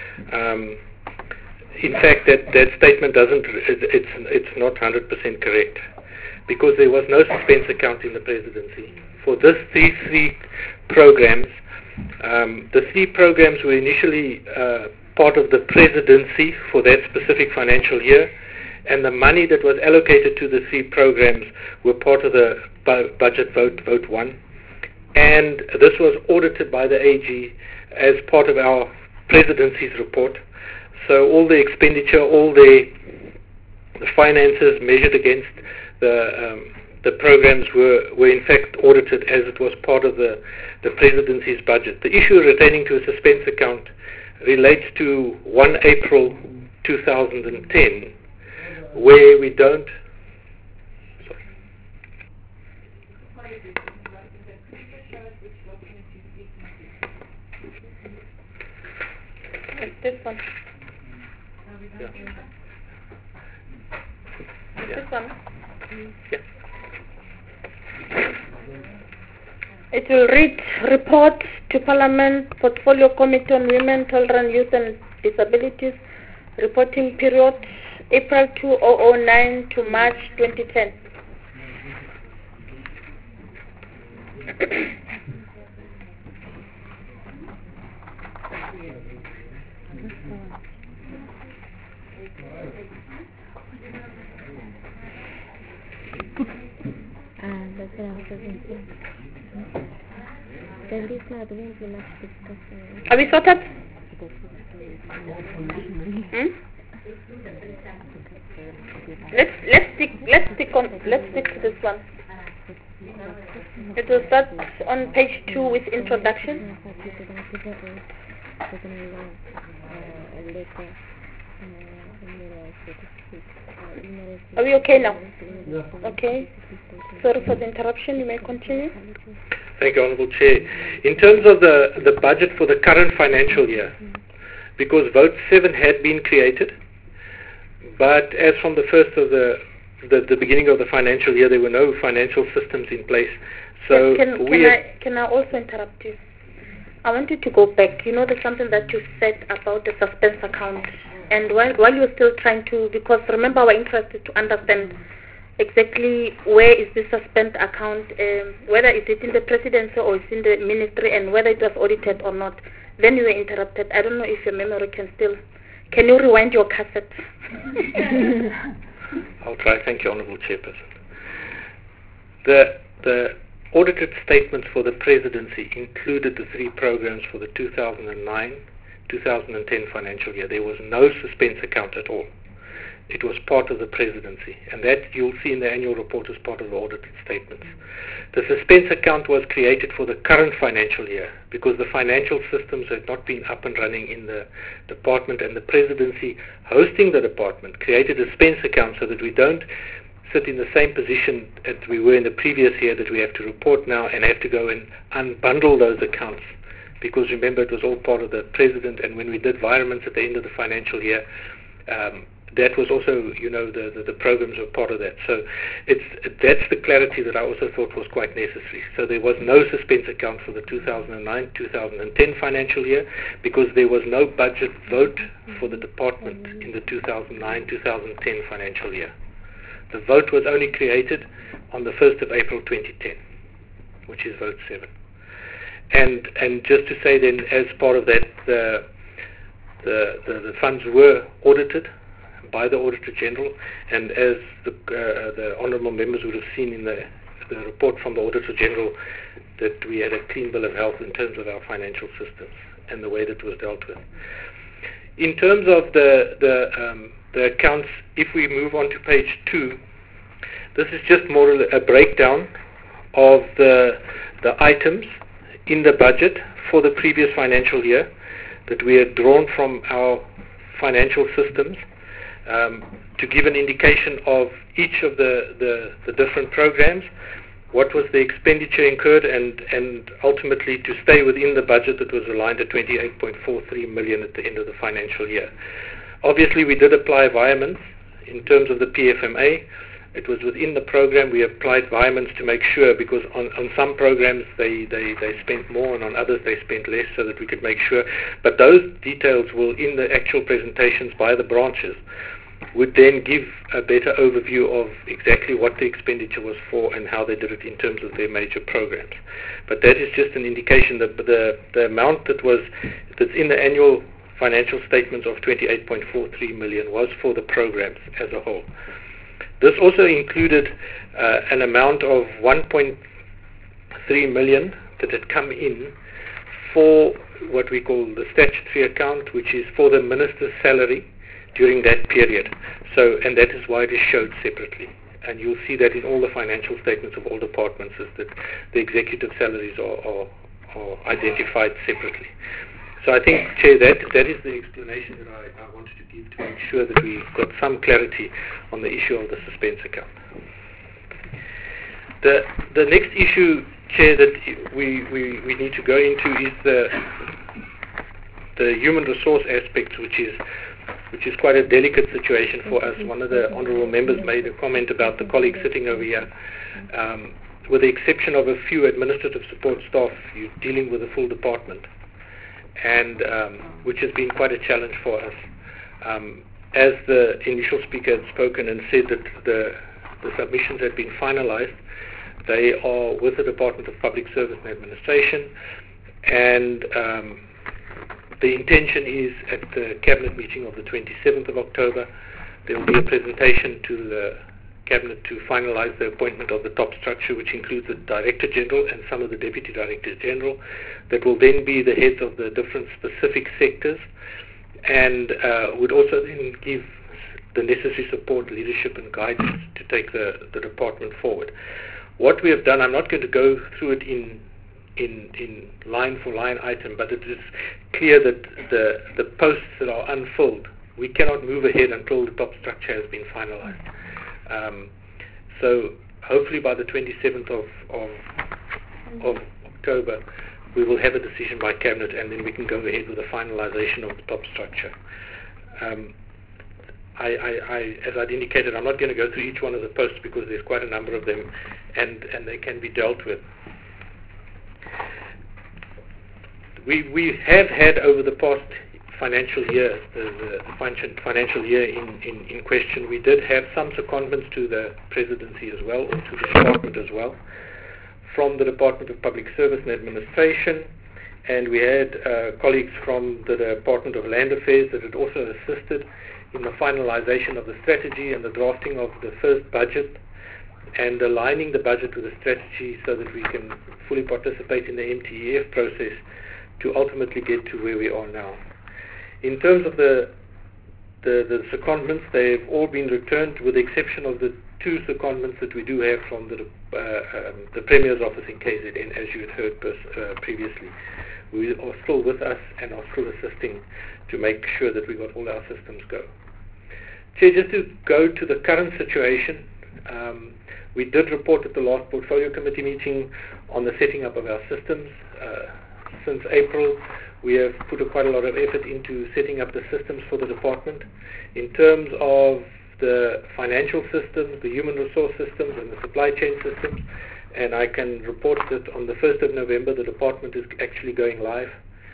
in fact, that statement it's not 100% correct, because there was no suspense account in the presidency. For these three programs, the three programs were initially part of the presidency for that specific financial year, and the money that was allocated to the three programs were part of the budget vote 1, and this was audited by the AG as part of our presidency's report. So all the expenditure, all the finances measured against the programs were in fact audited as it was part of the presidency's budget. The issue retaining to a suspense account relates to 1 April 2010, where we don't... This one. Yeah. This one. Yeah. It will read report to Parliament, Portfolio Committee on Women, Children, Youth and Disabilities, reporting period April 2009 to March 2010. That's what I was thinking. There is not going to be much discussion. Are we sorted? Let's stick to this one. It will start on page 2 with introduction. Are we okay now? Yeah. Okay. Sorry for the interruption. You may continue. Thank you, Honourable Chair. In terms of the budget for the current financial year, because Vote 7 had been created, but as from the first of the beginning of the financial year, there were no financial systems in place. So can I also interrupt you? I want you to go back. You know, there's something that you said about the suspense account, and while you're still trying to, because remember, we're interested to understand exactly where is the suspend account, whether it's in the presidency or it's in the ministry, and whether it was audited or not. Then you were interrupted. I don't know if your memory can you rewind your cassette? I'll try. Thank you, Honourable Chairperson. The audited statements for the presidency included the 3 programs for the 2009-2010 financial year. There was no suspense account at all. It was part of the presidency, and that you'll see in the annual report as part of the audited statements. The suspense account was created for the current financial year because the financial systems had not been up and running in the department, and the presidency hosting the department created a suspense account so that we don't sit in the same position that we were in the previous year, that we have to report now and have to go and unbundle those accounts, because remember, it was all part of the president, and when we did environments at the end of the financial year, that was also, you know, the programs were part of that. So that's the clarity that I also thought was quite necessary. So there was no suspense account for the 2009-2010 financial year because there was no budget vote for the department in the 2009-2010 financial year. The vote was only created on the 1st of April 2010, which is Vote 7. And just to say then, as part of that, the funds were audited by the Auditor General, and as the honourable members would have seen in the report from the Auditor General, that we had a clean bill of health in terms of our financial systems and the way that was dealt with. In terms of the accounts, if we move on to page 2, this is just more a breakdown of the items in the budget for the previous financial year that we had drawn from our financial systems, to give an indication of each of the different programs, what was the expenditure incurred, and ultimately to stay within the budget that was aligned at 28.43 million at the end of the financial year. Obviously, we did apply environments in terms of the PFMA. It was within the program. We applied environments to make sure, because on some programs they spent more and on others they spent less, so that we could make sure. But those details will, in the actual presentations by the branches, would then give a better overview of exactly what the expenditure was for and how they did it in terms of their major programs. But that is just an indication that the amount that's in the annual financial statements of 28.43 million was for the programs as a whole. This also included an amount of 1.3 million that had come in for what we call the statutory account, which is for the minister's salary during that period. So, and that is why it is showed separately. And you'll see that in all the financial statements of all departments, is that the executive salaries are identified separately. So I think, Chair, that is the explanation that I wanted to give to make sure that we got some clarity on the issue of the suspense account. The next issue, Chair, that we need to go into is the human resource aspect, which is quite a delicate situation for us. One of the honourable members made a comment about the colleagues sitting over here. With the exception of a few administrative support staff, you're dealing with a full department, and which has been quite a challenge for us. As the initial speaker had spoken and said that the submissions had been finalized, they are with the Department of Public Service and Administration, and the intention is at the Cabinet meeting of the 27th of October, there will be a presentation to the Cabinet to finalize the appointment of the top structure, which includes the Director General and some of the Deputy Directors General, that will then be the heads of the different specific sectors, and would also then give the necessary support, leadership and guidance to take the department forward. What we have done, I'm not going to go through it in line for line item, but it is clear that the posts that are unfilled, we cannot move ahead until the top structure has been finalized. So hopefully by the 27th of October, we will have a decision by Cabinet, and then we can go ahead with the finalization of the top structure. As I'd indicated, I'm not going to go through each one of the posts because there's quite a number of them, and they can be dealt with. We have had over the past financial year, the financial year in question, we did have some secondments to the presidency as well, or to the department as well, from the Department of Public Service and Administration, and we had colleagues from the Department of Land Affairs that had also assisted in the finalization of the strategy and the drafting of the first budget and aligning the budget with the strategy so that we can fully participate in the MTEF process to ultimately get to where we are now. In terms of the secondments, they've all been returned with the exception of the two secondments that we do have from the Premier's office in KZN, as you had heard previously. We are still with us and are still assisting to make sure that we got all our systems go. Chair, just to go to the current situation, we did report at the last Portfolio Committee meeting on the setting up of our systems. Since April, we have put quite a lot of effort into setting up the systems for the department. In terms of the financial systems, the human resource systems, and the supply chain systems, and I can report that on the 1st of November, the department is actually going live.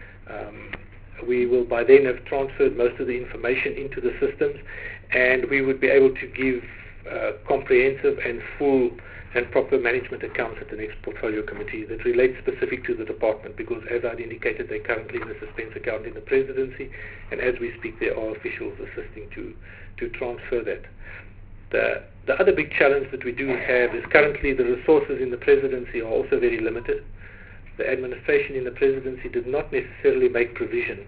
We will by then have transferred most of the information into the systems, and we would be able to give comprehensive and full and proper management accounts at the next Portfolio Committee that relates specific to the department, because as I'd indicated, they're currently in a suspense account in the presidency, and as we speak, there are officials assisting to transfer that. The other big challenge that we do have is currently the resources in the presidency are also very limited. The administration in the presidency did not necessarily make provision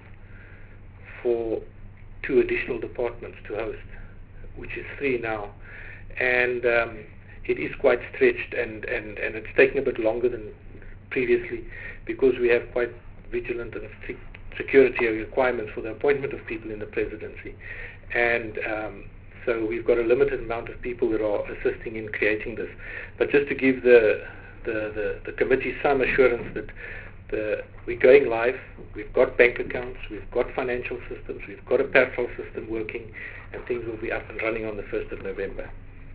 for 2 additional departments to host, which is 3 now, and it is quite stretched, and it's taking a bit longer than previously because we have quite vigilant and strict security requirements for the appointment of people in the presidency, and so we've got a limited amount of people that are assisting in creating this. But just to give the committee some assurance that we're going live, we've got bank accounts, we've got financial systems, we've got a payroll system working, and things will be up and running on the 1st of November.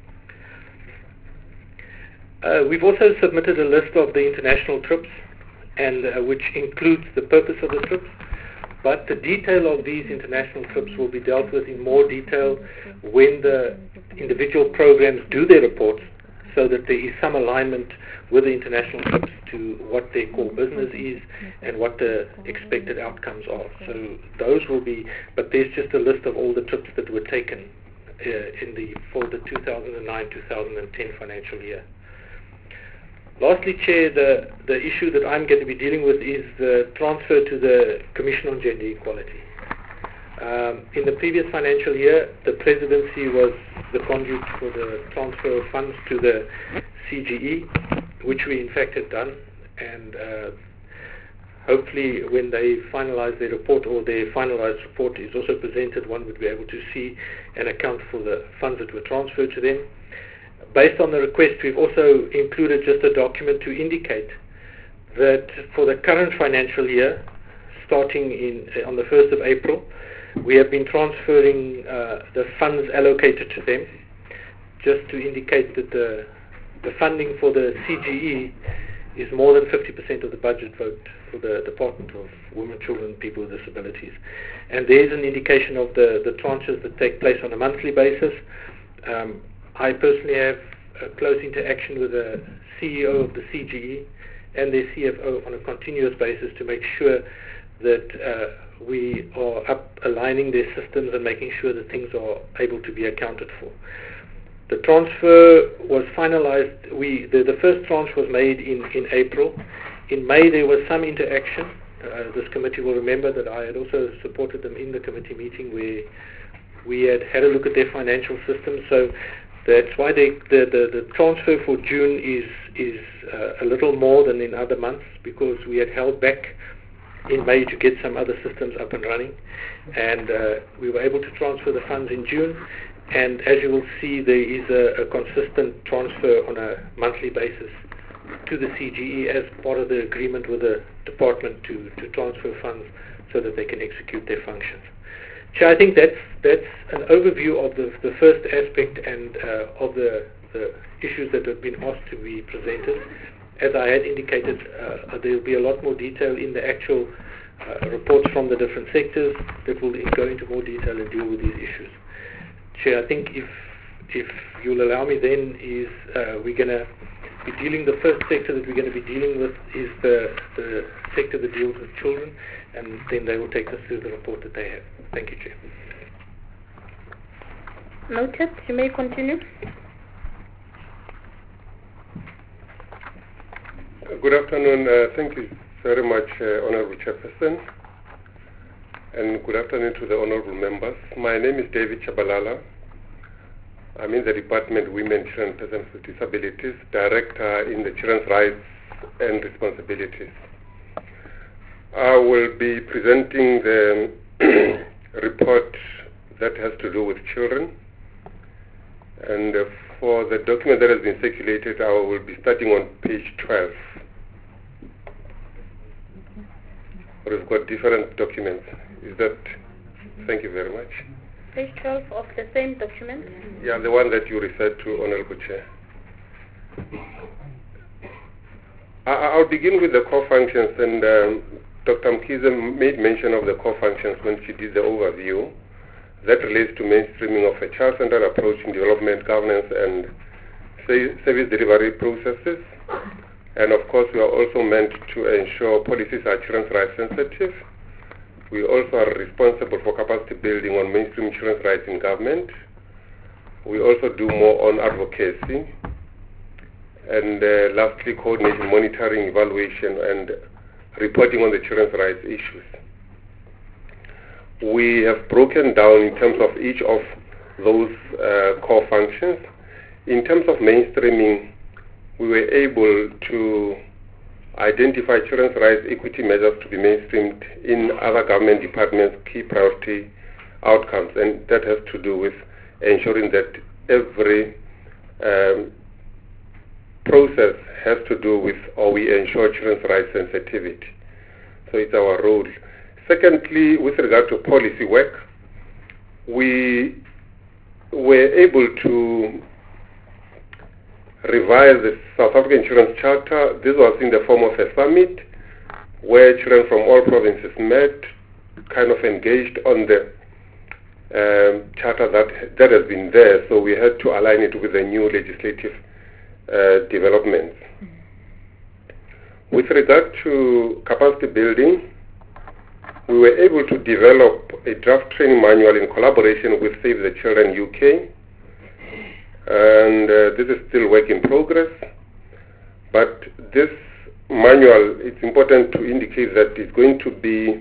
We've also submitted a list of the international trips, and which includes the purpose of the trips, but the detail of these international trips will be dealt with in more detail when the individual programs do their reports, so that there is some alignment with the international trips to what their core business is and what the expected outcomes are. So those will be, but there's just a list of all the trips that were taken for the 2009-2010 financial year. Lastly, Chair, the issue that I'm going to be dealing with is the transfer to the Commission on Gender Equality. In the previous financial year, the presidency was the conduit for the transfer of funds to the CGE, which we in fact had done, and hopefully when they finalize their report, or their finalized report is also presented, one would be able to see and account for the funds that were transferred to them. Based on the request, we've also included just a document to indicate that for the current financial year, starting on the 1st of April, we have been transferring the funds allocated to them, just to indicate that the funding for the CGE is more than 50% of the budget vote for the Department of Women, Children and People with Disabilities. And there's an indication of the tranches that take place on a monthly basis. I personally have a close interaction with the CEO of the CGE and their CFO on a continuous basis to make sure that we are aligning their systems and making sure that things are able to be accounted for. The transfer was finalized. The first tranche was made in April. In May there was some interaction this committee will remember that I had also supported them in the committee meeting where we had a look at their financial system. So that's why the transfer for June is a little more than in other months, because we had held back in May to get some other systems up and running, and we were able to transfer the funds in June. And as you will see, there is a consistent transfer on a monthly basis to the CGE as part of the agreement with the department to transfer funds so that they can execute their functions. So I think that's an overview of the first aspect and of the issues that have been asked to be presented. As I had indicated, there will be a lot more detail in the actual reports from the different sectors that will go into more detail and deal with these issues. Chair, I think if you'll allow me then, is we're going to be dealing, the first sector that we're going to be dealing with is the sector that deals with children, and then they will take us through the report that they have. Thank you, Chair. Noted. You may continue. Good afternoon. Thank you very much, Honorable Chairperson, and good afternoon to the honorable members. My name is David Chabalala. I'm in the Department of Women, Children and Persons with Disabilities, Director in the Children's Rights and Responsibilities. I will be presenting the report that has to do with children. And for the document that has been circulated, I will be starting on page 12. We've got different documents. Is that? Thank you very much. Page 12 of the same document? Yeah, the one that you referred to, Honorable Chair. I'll begin with the core functions, and Dr. Mkhize made mention of the core functions when she did the overview. That relates to mainstreaming of a child-centered approach in development, governance, and service delivery processes. And of course, we are also meant to ensure policies are children's rights sensitive. We also are responsible for capacity building on mainstream children's rights in government. We also do more on advocacy. And lastly, coordination, monitoring, evaluation, and reporting on the children's rights issues. We have broken down in terms of each of those core functions. In terms of mainstreaming, we were able to identify children's rights equity measures to be mainstreamed in other government departments' key priority outcomes, and that has to do with ensuring that every process has to do with, or we ensure children's rights sensitivity. So it's our role. Secondly, with regard to policy work, we were able to revise the South African Children's Charter. This was in the form of a summit where children from all provinces met, kind of engaged on the charter that has been there. So we had to align it with the new legislative developments. With regard to capacity building, we were able to develop a draft training manual in collaboration with Save the Children UK. And this is still work in progress. But this manual, it's important to indicate that it's going to be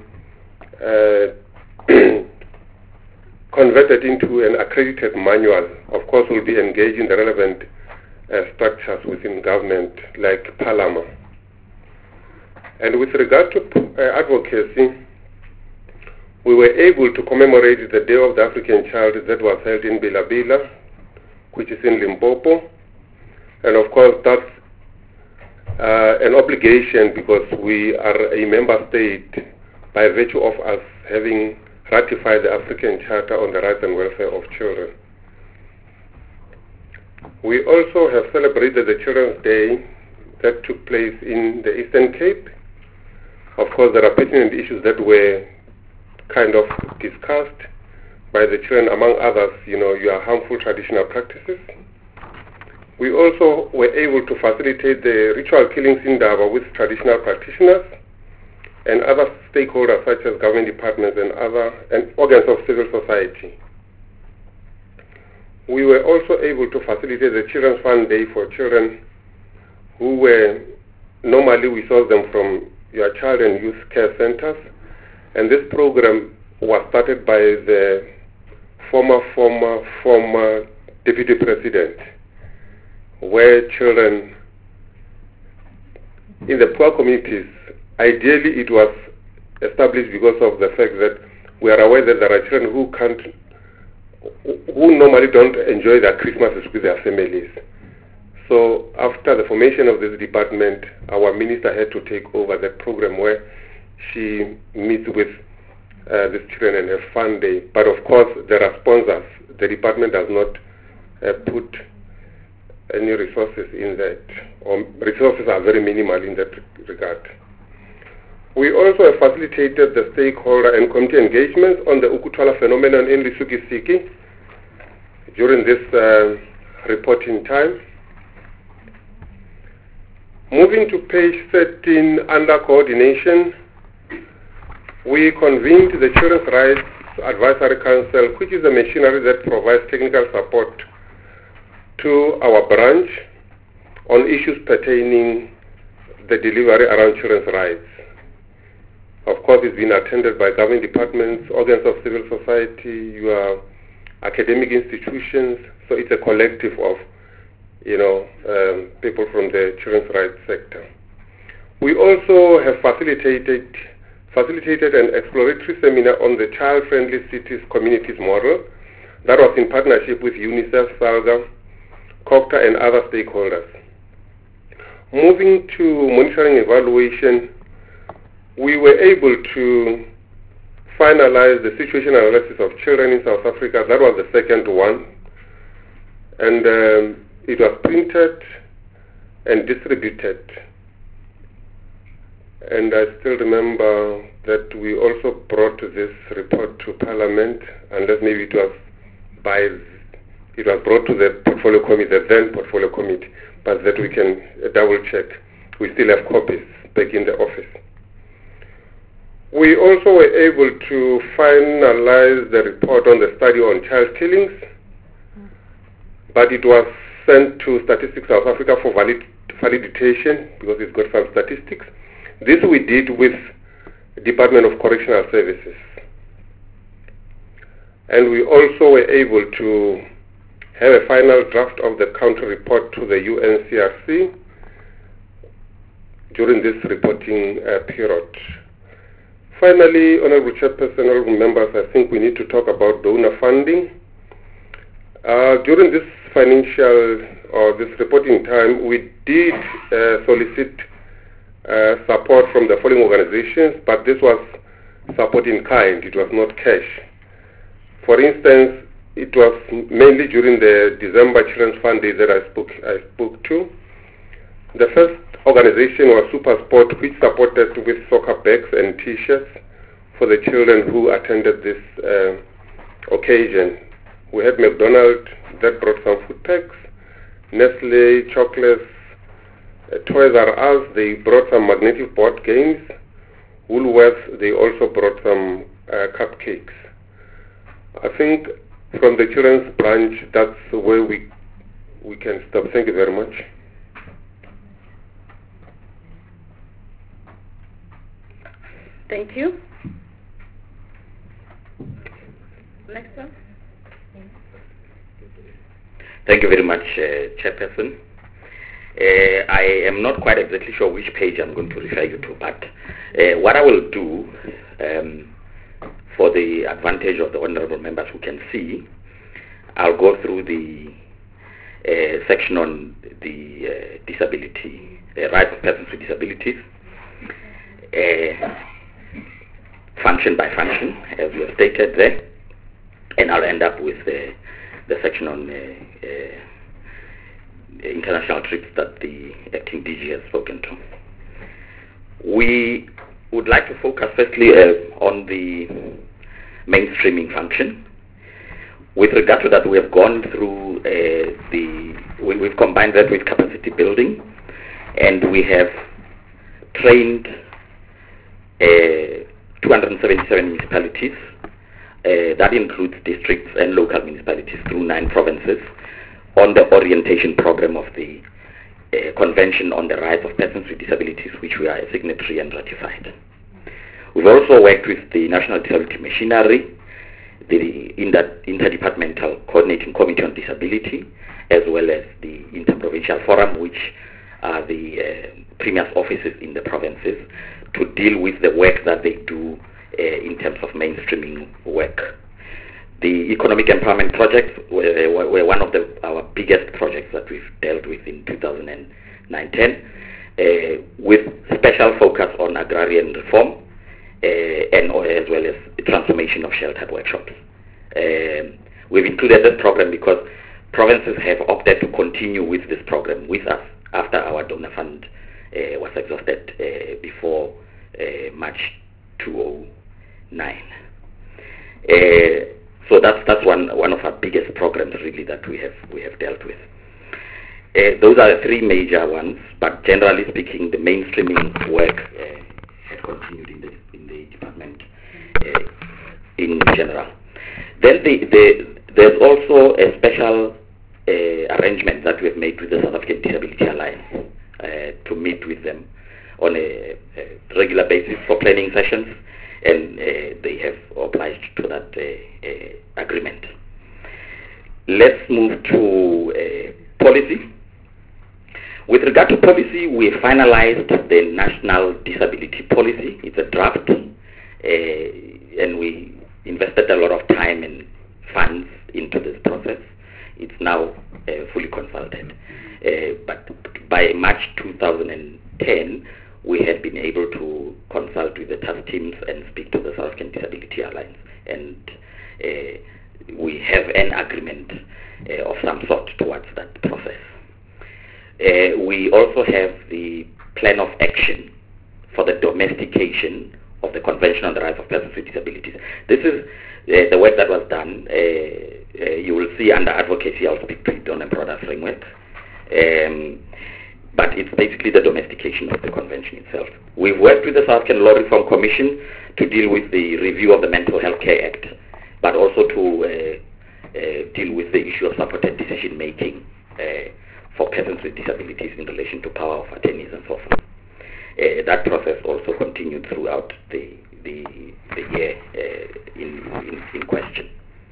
converted into an accredited manual. Of course, we'll be engaging the relevant structures within government, like Parliament. And with regard to advocacy, we were able to commemorate the Day of the African Child that was held in Bilabila, which is in Limpopo. And of course, that's an obligation because we are a member state by virtue of us having ratified the African Charter on the Rights and Welfare of Children. We also have celebrated the Children's Day that took place in the Eastern Cape. Of course, there are pertinent issues that were kind of discussed by the children, among others, your harmful traditional practices. We also were able to facilitate the ritual killings in Daba with traditional practitioners and other stakeholders such as government departments and organs of civil society. We were also able to facilitate the Children's Fund Day for children who were, normally we source them from, your child and youth care centers. And this program was started by the former deputy president, where children in the poor communities, ideally it was established because of the fact that we are aware that there are children who normally don't enjoy their Christmases with their families. So after the formation of this department, our minister had to take over that program where she meets with these children and have fun day. But of course, there are sponsors. The department does not put any resources in that, or resources are very minimal in that regard. We also have facilitated the stakeholder and community engagements on the Ukuthwala phenomenon in Lisuki-Siki during this reporting time. Moving to page 13, under coordination, we convened the Children's Rights Advisory Council, which is a machinery that provides technical support to our branch on issues pertaining the delivery around children's rights. Of course, it's been attended by government departments, organs of civil society, your academic institutions. So it's a collective of, people from the children's rights sector. We also have facilitated an exploratory seminar on the child-friendly cities communities model that was in partnership with UNICEF, SALGA, COCTA, and other stakeholders. Moving to monitoring evaluation, we were able to finalize the situation analysis of children in South Africa. That was the second one. And it was printed and distributed. And I still remember that we also brought this report to Parliament, unless maybe it was brought to the portfolio committee, the then portfolio committee, but that we can double check. We still have copies back in the office. We also were able to finalize the report on the study on child killings, but it was sent to Statistics South Africa for validation because it's got some statistics. This we did with Department of Correctional Services. And we also were able to have a final draft of the counter report to the UNCRC during this reporting period. Finally, Honorable Chairperson, Honorable Members, I think we need to talk about donor funding. During this this reporting time, we did solicit support from the following organizations, but this was support in kind, it was not cash. For instance, it was mainly during the December Children's Fund Day that I spoke to. The first organization was Super Sport, which supported with soccer bags and T-shirts for the children who attended this occasion. We had McDonald's that brought some food packs, Nestle, chocolates, Toys R Us, they brought some magnetic board games. Woolworths, they also brought some cupcakes. I think from the children's branch, that's where we can stop. Thank you very much. Thank you. Next one. Thank you very much, Chairperson. I am not quite exactly sure which page I'm going to refer you to, but what I will do, for the advantage of the honorable members who can see, I'll go through the section on the disability, rights of persons with disabilities, function by function, as we have stated there, and I'll end up with the section on international trips that the acting DG has spoken to. We would like to focus firstly on the mainstreaming function. With regard to that, we have gone through we've combined that with capacity building, and we have trained 277 municipalities. That includes districts and local municipalities through 9 provinces on the orientation program of the Convention on the Rights of Persons with Disabilities, which we are a signatory and ratified. We've also worked with the National Disability Machinery, the Interdepartmental Coordinating Committee on Disability, as well as the Interprovincial Forum, which are the premier's offices in the provinces, to deal with the work that they do in terms of mainstreaming work. The Economic Empowerment Projects were one of our biggest projects that we've dealt with in 2009-10, with special focus on agrarian reform and as well as the transformation of sheltered workshops. We've included this program because provinces have opted to continue with this program with us after our donor fund was exhausted before March 2009. So that's one of our biggest programs really that we have dealt with. Those are the three major ones, but generally speaking, the mainstreaming work has continued in the department in general. Then there's also a special arrangement that we have made with the South African Disability Alliance to meet with them on a regular basis for planning sessions, and they have obliged to that agreement. Let's move to policy. With regard to policy, we finalized the National Disability Policy. It's a draft, and we invested a lot of time and funds into this process. It's now fully consulted. But by March 2010, we had been able to consult with the task teams and speak to the South African Disability Alliance, and we have an agreement of some sort towards that process. We also have the plan of action for the domestication of the Convention on the Rights of Persons with Disabilities. This is the work that was done. You will see under advocacy, I'll speak to it on a broader framework. But it's basically the domestication of the convention itself. We've worked with the South African Law Reform Commission to deal with the review of the Mental Health Care Act, but also to deal with the issue of supported decision making for persons with disabilities in relation to power of attorneys and so forth. That process also continued throughout the year in question.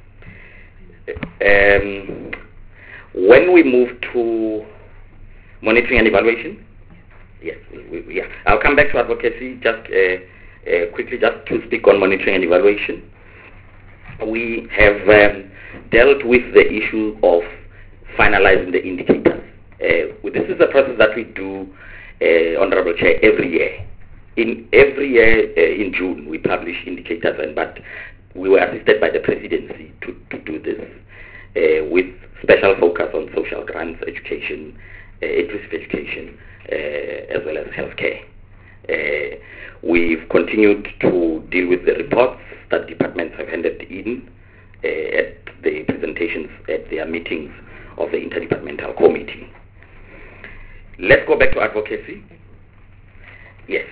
When we move to monitoring and evaluation, yes, yeah. I'll come back to advocacy just quickly, just to speak on monitoring and evaluation. We have dealt with the issue of finalizing the indicators. This is a process that we do, Honorable Chair, every year. Every year in June we publish indicators, but we were assisted by the presidency to do this with special focus on social grants, education, inclusive education, as well as healthcare. We've continued to deal with the reports that departments have handed in at the presentations at their meetings of the Interdepartmental Committee. Let's go back to advocacy. Yes,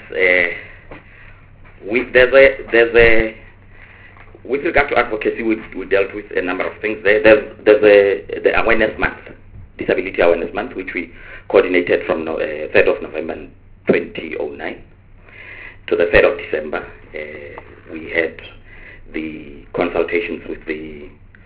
with regard to advocacy, we dealt with a number of things. There's the Awareness Month, Disability Awareness Month, which we coordinated from 3rd of November 2009 to the 3rd of December. We had the consultations with the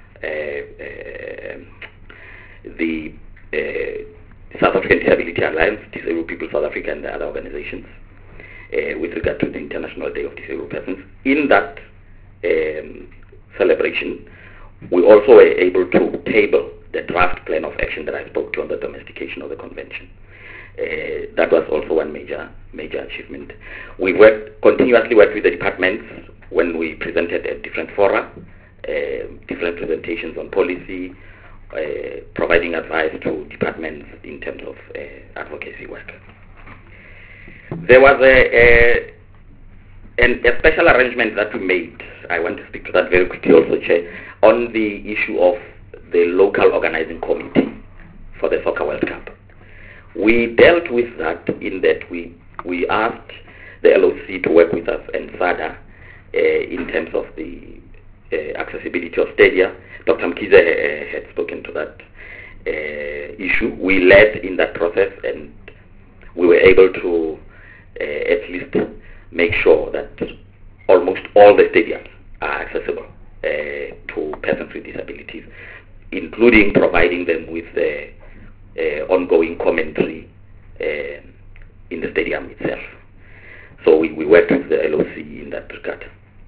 South African Disability Alliance, Disabled People South Africa, and the other organizations with regard to the International Day of Disabled Persons. In that celebration, we also were able to table the draft plan of action that I spoke to on the domestication of the convention. That was also one major achievement. We continuously worked with the departments when we presented at different fora, different presentations on policy, providing advice to departments in terms of advocacy work. There was a special arrangement that we made. I want to speak to that very quickly also, Chair, on the issue of the local organizing committee for the Soccer World Cup. We dealt with that in that we asked the LOC to work with us and SADA in terms of the accessibility of stadia. Dr. Mkize had spoken to that. issue. We led in that process, and we were able to at least make sure that almost all the stadiums are accessible to persons with disabilities, including providing them with ongoing commentary in the stadium itself. So we worked with the LOC in that regard.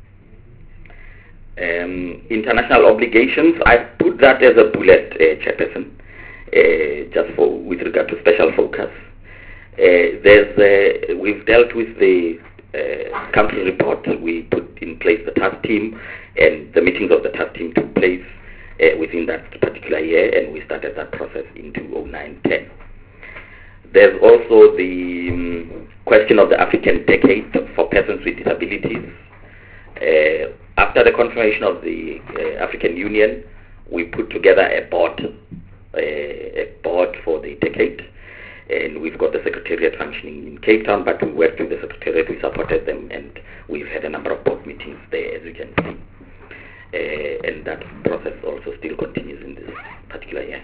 International obligations, I put that as a bullet, Chairperson, just with regard to special focus. We've dealt with the country report. We put in place the task team, and the meetings of the task team took place within that particular year, and we started that process in 2009-10. There's also the question of the African decade for persons with disabilities. After the confirmation of the African Union, we put together a board for the decade, and we've got the Secretariat functioning in Cape Town, but we worked with the Secretariat, we supported them, and we've had a number of board meetings there, as you can see. And that process also still continues in this particular year.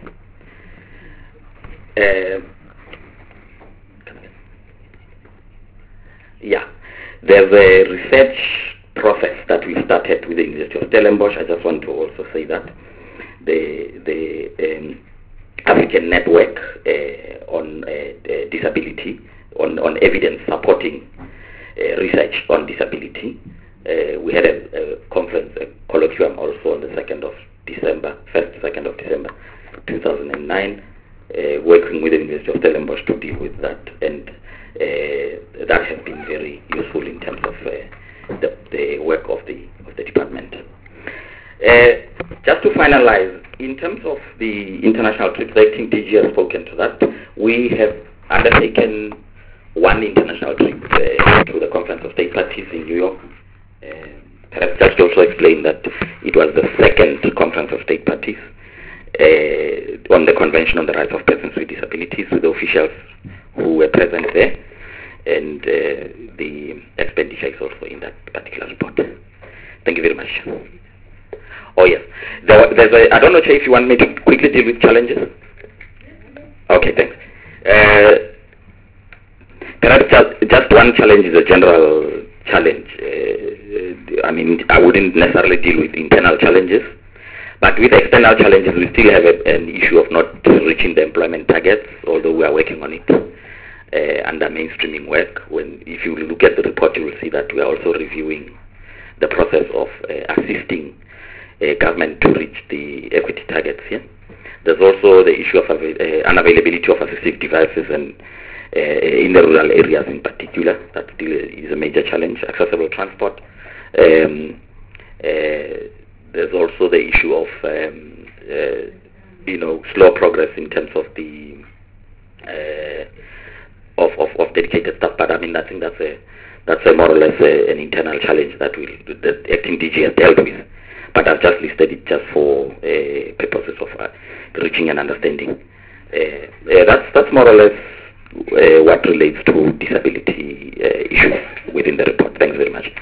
There's a research process that we started with the University of Stellenbosch. I just want to also say that the African Network on disability, on evidence supporting research on disability. We had a conference, a colloquium also on the 2nd of December 2009, working with the University of Stellenbosch to deal with that, and that has been very useful in terms of the work of the department. Just to finalize, in terms of the international trips, I think DG has spoken to that. We have undertaken one international trip to the Conference of State Parties in New York. Perhaps just also explain that it was the second Conference of State Parties on the Convention on the Rights of Persons with Disabilities, with the officials who were present there, and the expenditure is also in that particular report. Thank you very much. Oh yes, I don't know, Chair, if you want me to quickly deal with challenges. Okay, thanks. Perhaps just one challenge is a general challenge. I mean, I wouldn't necessarily deal with internal challenges, but with external challenges, we still have an issue of not reaching the employment targets, although we are working on it under mainstreaming work. If you look at the report, you will see that we are also reviewing the process of assisting government to reach the equity targets here. There's also the issue of unavailability of assistive devices and in the rural areas in particular. That still is a major challenge. Accessible transport. There's also the issue of slow progress in terms of the of dedicated staff. But I mean, I think that's a more or less an internal challenge that the acting DG has dealt with. But I've just listed it just for purposes of reaching an understanding. That's more or less what relates to disability issues within the report. Thanks very much.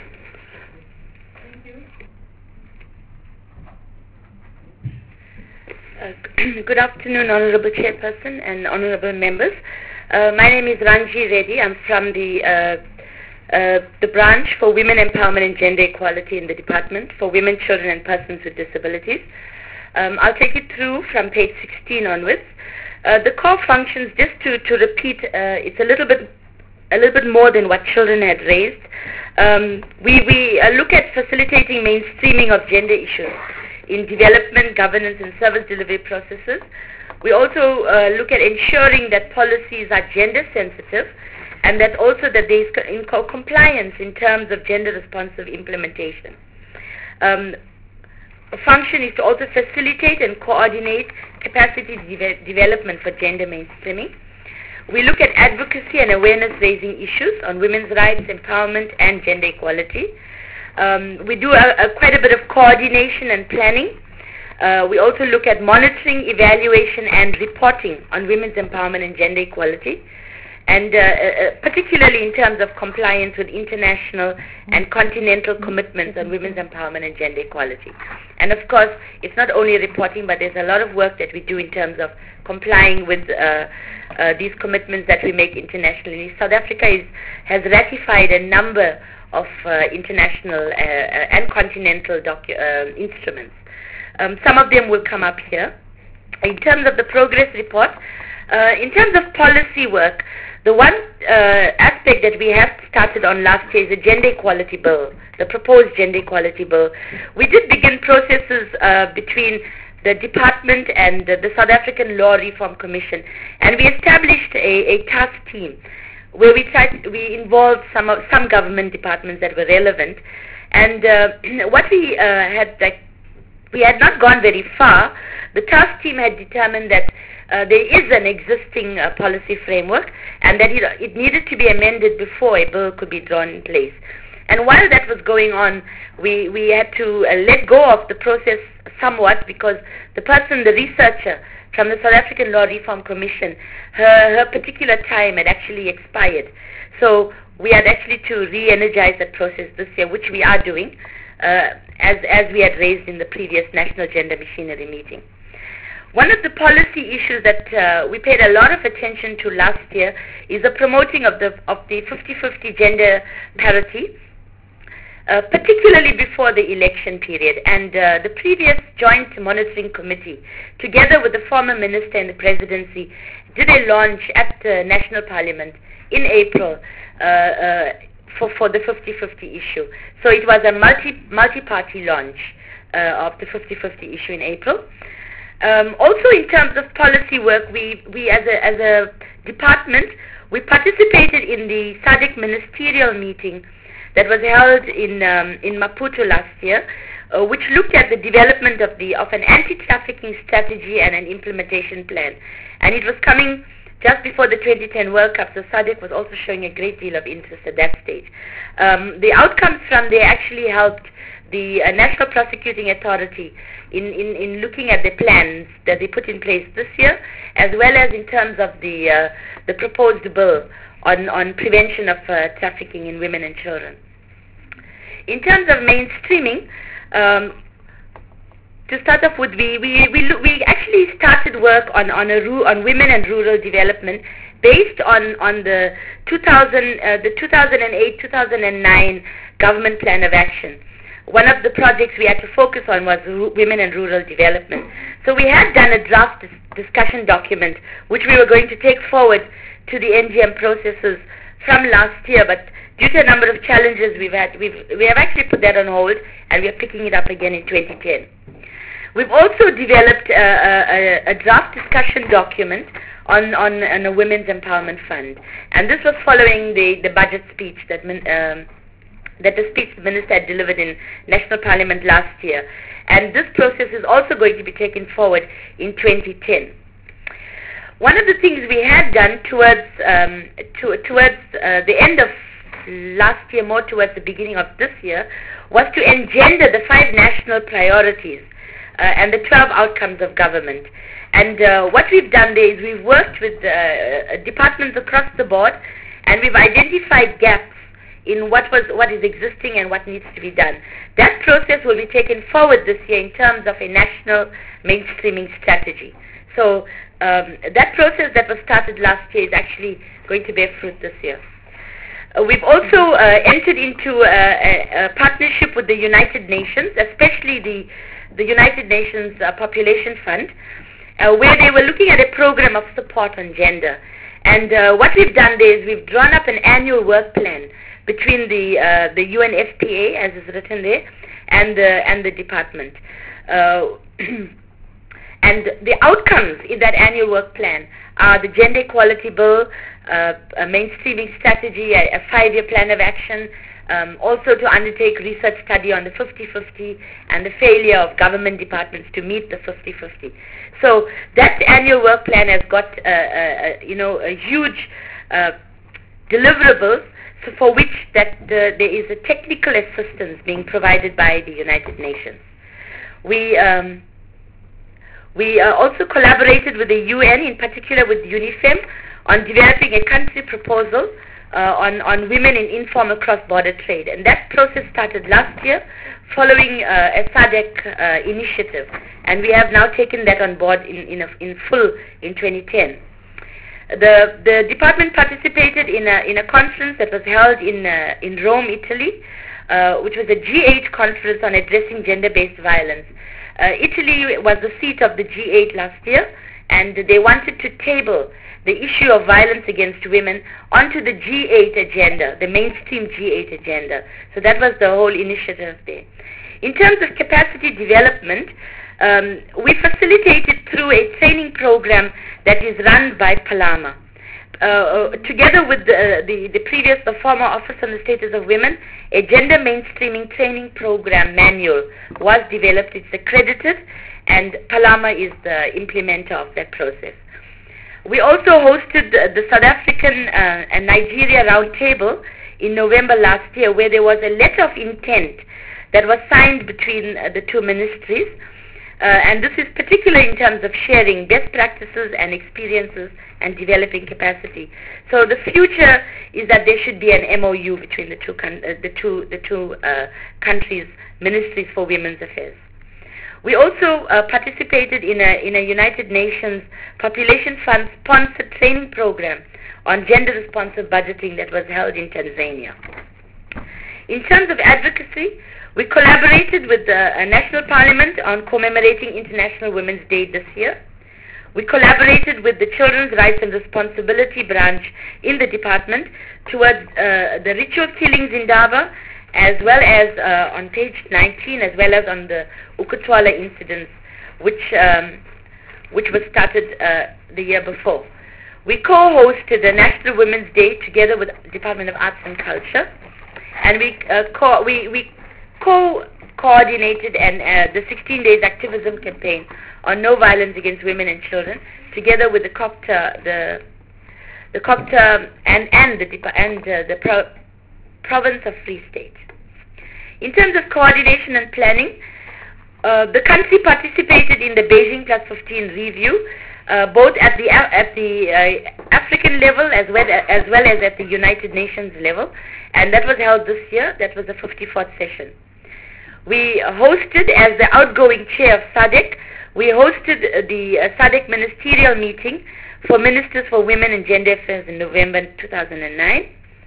Good afternoon, Honorable Chairperson and Honorable Members. My name is Ranji Reddy. I'm from the branch for Women Empowerment and Gender Equality in the Department for Women, Children and Persons with Disabilities. I'll take it through from page 16 onwards. The core functions, just to repeat, it's a little bit more than what children had raised. We look at facilitating mainstreaming of gender issues in development, governance and service delivery processes. We also look at ensuring that policies are gender sensitive, and that also that there is compliance in terms of gender responsive implementation. A function is to also facilitate and coordinate capacity development for gender mainstreaming. We look at advocacy and awareness raising issues on women's rights, empowerment and gender equality. We do quite a bit of coordination and planning. We also look at monitoring, evaluation and reporting on women's empowerment and gender equality. and particularly in terms of compliance with international and continental commitments on women's empowerment and gender equality. And of course, it's not only reporting, but there's a lot of work that we do in terms of complying with these commitments that we make internationally. South Africa has ratified a number of international and continental instruments. Some of them will come up here. In terms of the progress report, in terms of policy work, the one aspect that we have started on last year is the gender equality bill, the proposed gender equality bill. We did begin processes between the department and the South African Law Reform Commission, and we established a task team where we involved some government departments that were relevant. And what we had not gone very far. The task team had determined that there is an existing policy framework and that it needed to be amended before a bill could be drawn in place. And while that was going on, we had to let go of the process somewhat because the researcher from the South African Law Reform Commission, her particular time had actually expired. So we had actually to re-energize that process this year, which we are doing, as we had raised in the previous National Gender Machinery meeting. One of the policy issues that we paid a lot of attention to last year is the promoting of the 50-50 gender parity, particularly before the election period. And the previous Joint Monitoring Committee, together with the former Minister and the Presidency, did a launch at the National Parliament in April for the 50-50 issue. So it was a multi-party launch of the 50-50 issue in April. Also, in terms of policy work, we as a department, we participated in the SADC ministerial meeting that was held in Maputo last year, which looked at the development of an anti-trafficking strategy and an implementation plan. And it was coming just before the 2010 World Cup, so SADC was also showing a great deal of interest at that stage. The outcomes from there actually helped the National Prosecuting Authority in looking at the plans that they put in place this year, as well as in terms of the proposed bill on prevention of trafficking in women and children. In terms of mainstreaming, to start off with, we actually started work on women and rural development based on the 2008-2009 Government Plan of Action. One of the projects we had to focus on was women and rural development. So we had done a draft discussion document which we were going to take forward to the NGM processes from last year, but due to a number of challenges we have actually put that on hold, and we are picking it up again in 2010. We've also developed a draft discussion document on a women's empowerment fund, and this was following the budget speech that the speech the minister had delivered in National Parliament last year, and this process is also going to be taken forward in 2010. One of the things we had done towards the end of last year, more towards the beginning of this year, was to engender the 5 national priorities and the 12 outcomes of government. And what we've done there is we've worked with departments across the board, and we've identified gaps in what is existing and what needs to be done. That process will be taken forward this year in terms of a national mainstreaming strategy. So that process that was started last year is actually going to bear fruit this year. We've also entered into a partnership with the United Nations, especially the United Nations Population Fund, where they were looking at a program of support on gender. And what we've done there is we've drawn up an annual work plan between the UNFPA, as is written there, and the department. And the outcomes in that annual work plan are the gender equality bill, a mainstreaming strategy, a 5-year plan of action, also to undertake research study on the 50-50 and the failure of government departments to meet the 50-50. So that annual work plan has got a huge deliverables for which there is a technical assistance being provided by the United Nations. We also collaborated with the UN, in particular with UNIFEM, on developing a country proposal on women in informal cross-border trade. And that process started last year following a SADC initiative. And we have now taken that on board in full in 2010. The department participated in a conference that was held in Rome, Italy, which was a G8 conference on addressing gender-based violence. Italy was the seat of the G8 last year, and they wanted to table the issue of violence against women onto the G8 agenda, the mainstream G8 agenda. So that was the whole initiative there. In terms of capacity development, we facilitated through a training program that is run by Palama. Together with the former Office on the Status of Women, a gender mainstreaming training program manual was developed. It's accredited, and Palama is the implementer of that process. We also hosted the South African and Nigeria Roundtable in November last year, where there was a letter of intent that was signed between the two ministries. And this is particularly in terms of sharing best practices and experiences and developing capacity. So the future is that there should be an MOU between the two countries' ministries for women's affairs. We also participated in a United Nations Population Fund sponsored training program on gender responsive budgeting that was held in Tanzania. In terms of advocacy, we collaborated with the National Parliament on commemorating International Women's Day this year. We collaborated with the Children's Rights and Responsibility branch in the department towards the ritual killings in Daba, as well as on page 19, as well as on the Ukutwala incidents, which was started the year before. We co-hosted the National Women's Day together with the Department of Arts and Culture, and we co-coordinated the 16 Days Activism Campaign on No Violence Against Women and Children, together with the COPTA, and the Province of Free State. In terms of coordination and planning, the country participated in the Beijing Plus 15 review, both at the African level as well as at the United Nations level, and that was held this year. That was the 54th session. We hosted, as the outgoing chair of SADC, we hosted the SADC ministerial meeting for Ministers for Women and Gender Affairs in November 2009.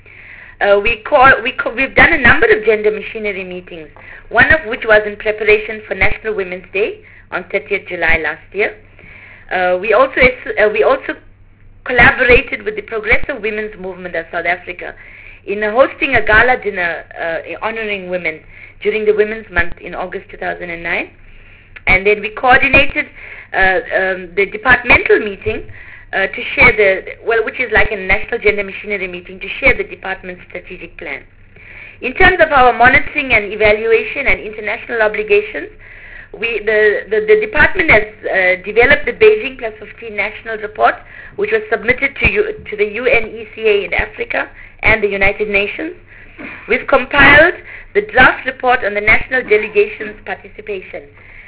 We've done a number of gender machinery meetings, one of which was in preparation for National Women's Day on 30th July last year. We also collaborated with the Progressive Women's Movement of South Africa in hosting a gala dinner honoring women during the Women's Month in August 2009. And then we coordinated the departmental meeting to share which is like a national gender machinery meeting, to share the department's strategic plan. In terms of our monitoring and evaluation and international obligations, the department has developed the Beijing Plus 15 National Report, which was submitted to the UNECA in Africa and the United Nations. We've compiled the draft report on the national delegation's participation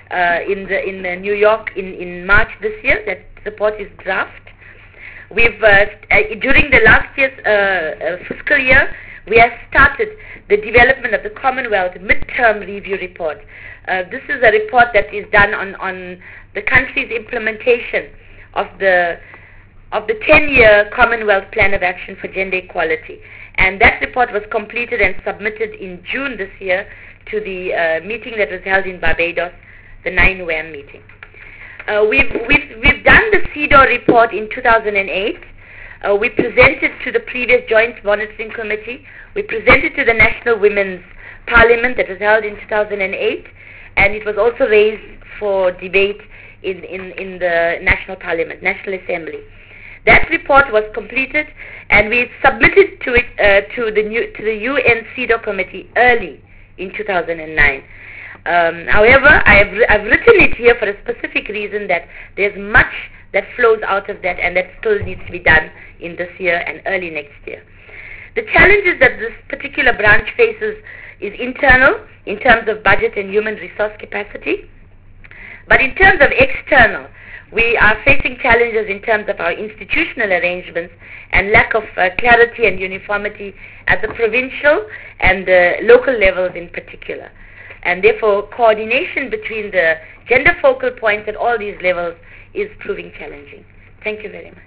in New York in March this year. That report is draft. We've during the last year's fiscal year, we have started the development of the Commonwealth Midterm Review Report. This is a report that is done on the country's implementation of the 10-year Commonwealth Plan of Action for Gender Equality. And that report was completed and submitted in June this year to the meeting that was held in Barbados, the 9WAM meeting. We've done the CEDAW report in 2008. We presented to the previous Joint Monitoring Committee. We presented to the National Women's Parliament that was held in 2008, and it was also raised for debate in the National Parliament, National Assembly. That report was completed, and we submitted to it to the UN CEDAW committee early in 2009. However, I've written it here for a specific reason, that there's much that flows out of that, and that still needs to be done in this year and early next year. The challenges that this particular branch faces is internal, in terms of budget and human resource capacity. But in terms of external, We are facing challenges in terms of our institutional arrangements and lack of clarity and uniformity at the provincial and the local levels in particular. And therefore, coordination between the gender focal points at all these levels is proving challenging. Thank you very much.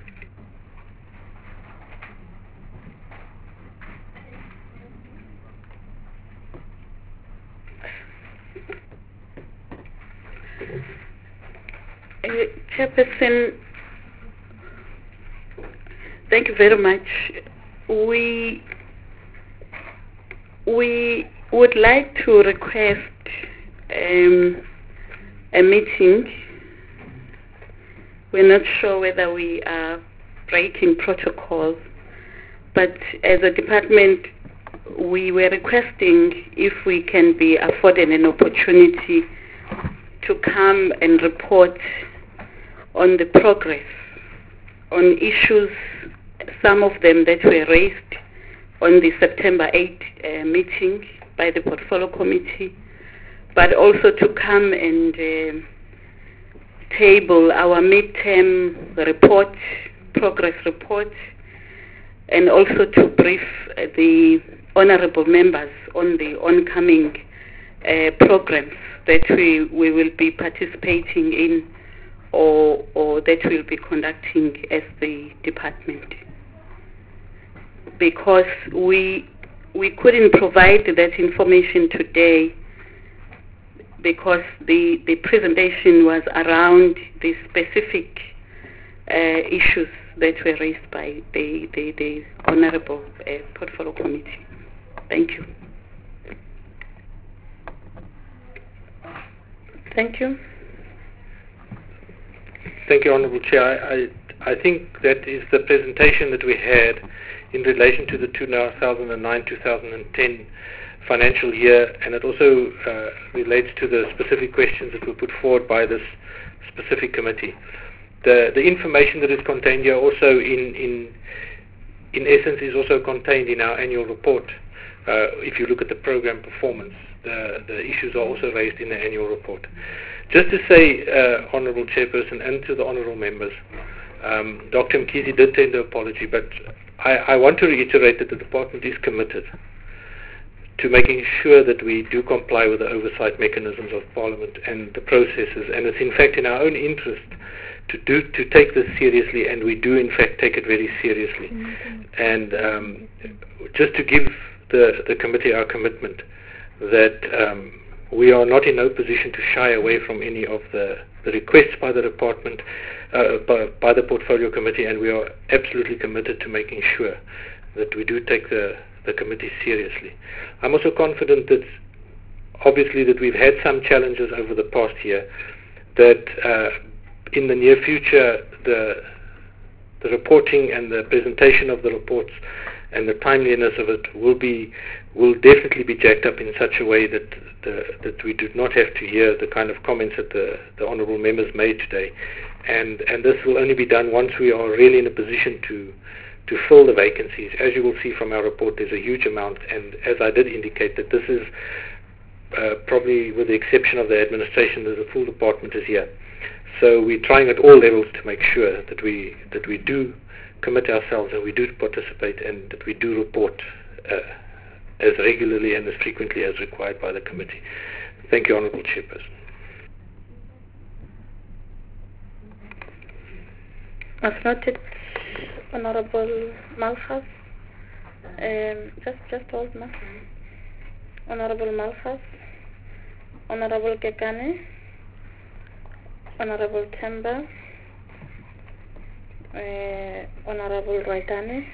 Chairperson, thank you very much. We would like to request a meeting. We're not sure whether we are breaking protocol, but as a department, we were requesting if we can be afforded an opportunity to come and report on the progress on issues, some of them that were raised on the September 8 meeting by the Portfolio Committee, but also to come and table our midterm report, progress report, and also to brief the honorable members on the oncoming programs that we will be participating in or that we'll be conducting as the department. Because we couldn't provide that information today because the presentation was around the specific issues that were raised by the Honorable Portfolio Committee. Thank you. Thank you. Thank you, Honourable Chair. I think that is the presentation that we had in relation to the 2009-2010 financial year, and it also relates to the specific questions that were put forward by this specific committee. The information that is contained here also in essence is also contained in our annual report. If you look at the program performance, the issues are also raised in the annual report. Just to say, Honourable Chairperson, and to the Honourable Members, Dr. Mkhize did tender apology, but I want to reiterate that the Department is committed to making sure that we do comply with the oversight mechanisms of Parliament and the processes, and it's in fact in our own interest to take this seriously, and we do in fact take it very seriously. And just to give the committee our commitment that we are not in no position to shy away from any of the requests by the department, by the Portfolio Committee, and we are absolutely committed to making sure that we do take the committee seriously. I'm also confident that obviously that we've had some challenges over the past year, that in the near future the reporting and the presentation of the reports and the timeliness of it will definitely be jacked up in such a way that we do not have to hear the kind of comments that the honourable members made today, and this will only be done once we are really in a position to fill the vacancies. As you will see from our report, there's a huge amount, and as I did indicate, that this is probably, with the exception of the administration, that the full department is here. So we're trying at all levels to make sure that we do commit ourselves and we do participate and that we do report as regularly and as frequently as required by the committee. Thank you, Honourable Chairperson. I've noted Honourable Malchus. Just hold, ma. Honourable Malchus, Honourable Kekane, Honourable Temba, Honourable Roitane,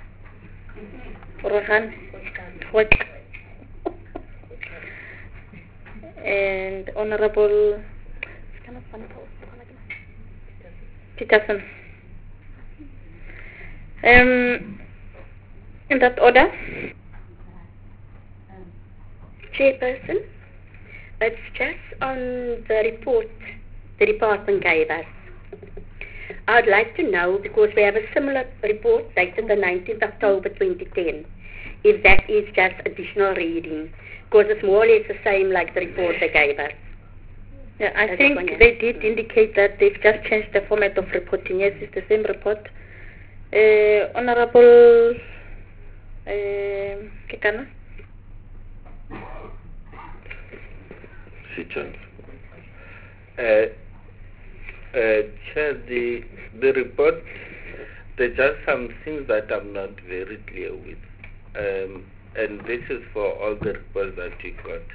and Honourable Peterson. In that order. Chairperson, it's just on the report the department gave us. I'd like to know, because we have a similar report dated the 19th October 2010, if that is just additional reading, because it's more or less the same like the report they gave us. Yeah, I think they did indicate that they've just changed the format of reporting. Yes, it's the same report. Honorable Kekana? Chair, the report, there are just some things that I'm not very clear with. And this is for all the reports that we got.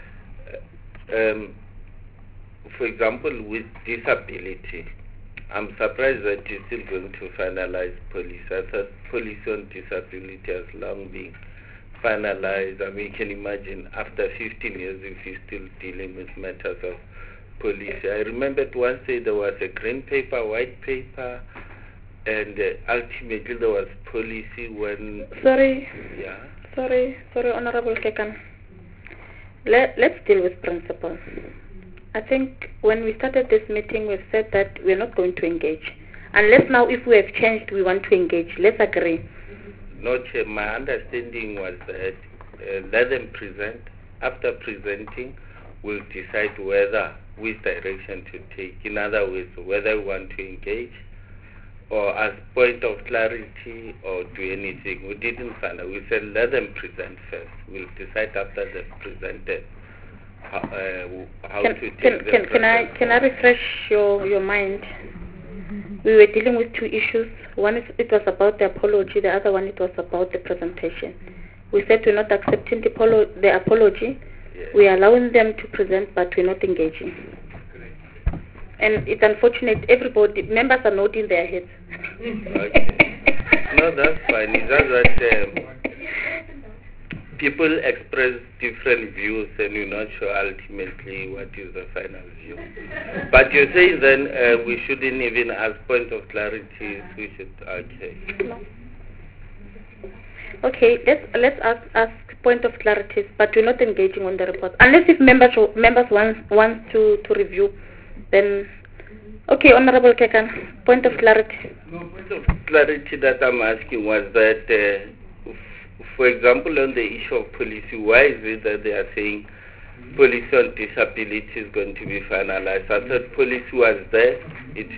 For example, with disability, I'm surprised that you're still going to finalize police. I thought police on disability has long been finalized. I mean, you can imagine after 15 years if you're still dealing with matters of police. I remembered once there was a green paper, white paper, and ultimately there was policy when... Sorry, Honorable Kekan. Let's deal with principle. I think when we started this meeting, we said that we're not going to engage. Unless now, if we have changed, we want to engage. Let's agree. No, Chair, my understanding was that let them present. After presenting, we'll decide which direction to take. In other words, whether we want to engage or as point of clarity or do anything. We didn't find out. We said let them present first. We'll decide after they've presented how to take the Can I refresh your mind? We were dealing with two issues. One is it was about the apology. The other one it was about the presentation. We said we're not accepting the apology. Yes. We are allowing them to present, but we're not engaging. And it's unfortunate. Members are nodding their heads. Okay. No, that's fine. It's just that people express different views, and you're not sure ultimately what is the final view. But you're saying then we shouldn't even ask point of clarity. We should. Okay. No. Okay. Let's ask point of clarity, but we're not engaging on the report unless if members want to review. Then, okay, Honorable Kekan, point of clarity. No, point of clarity that I'm asking was that, for example, on the issue of policy, why is it that they are saying policy on disability is going to be finalized? I thought policy was there. It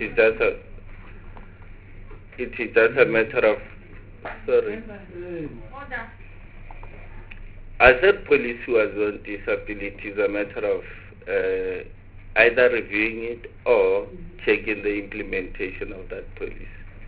is just a matter of... Sorry. I said policy was on disability is a matter of... either reviewing it or checking the implementation of that policy.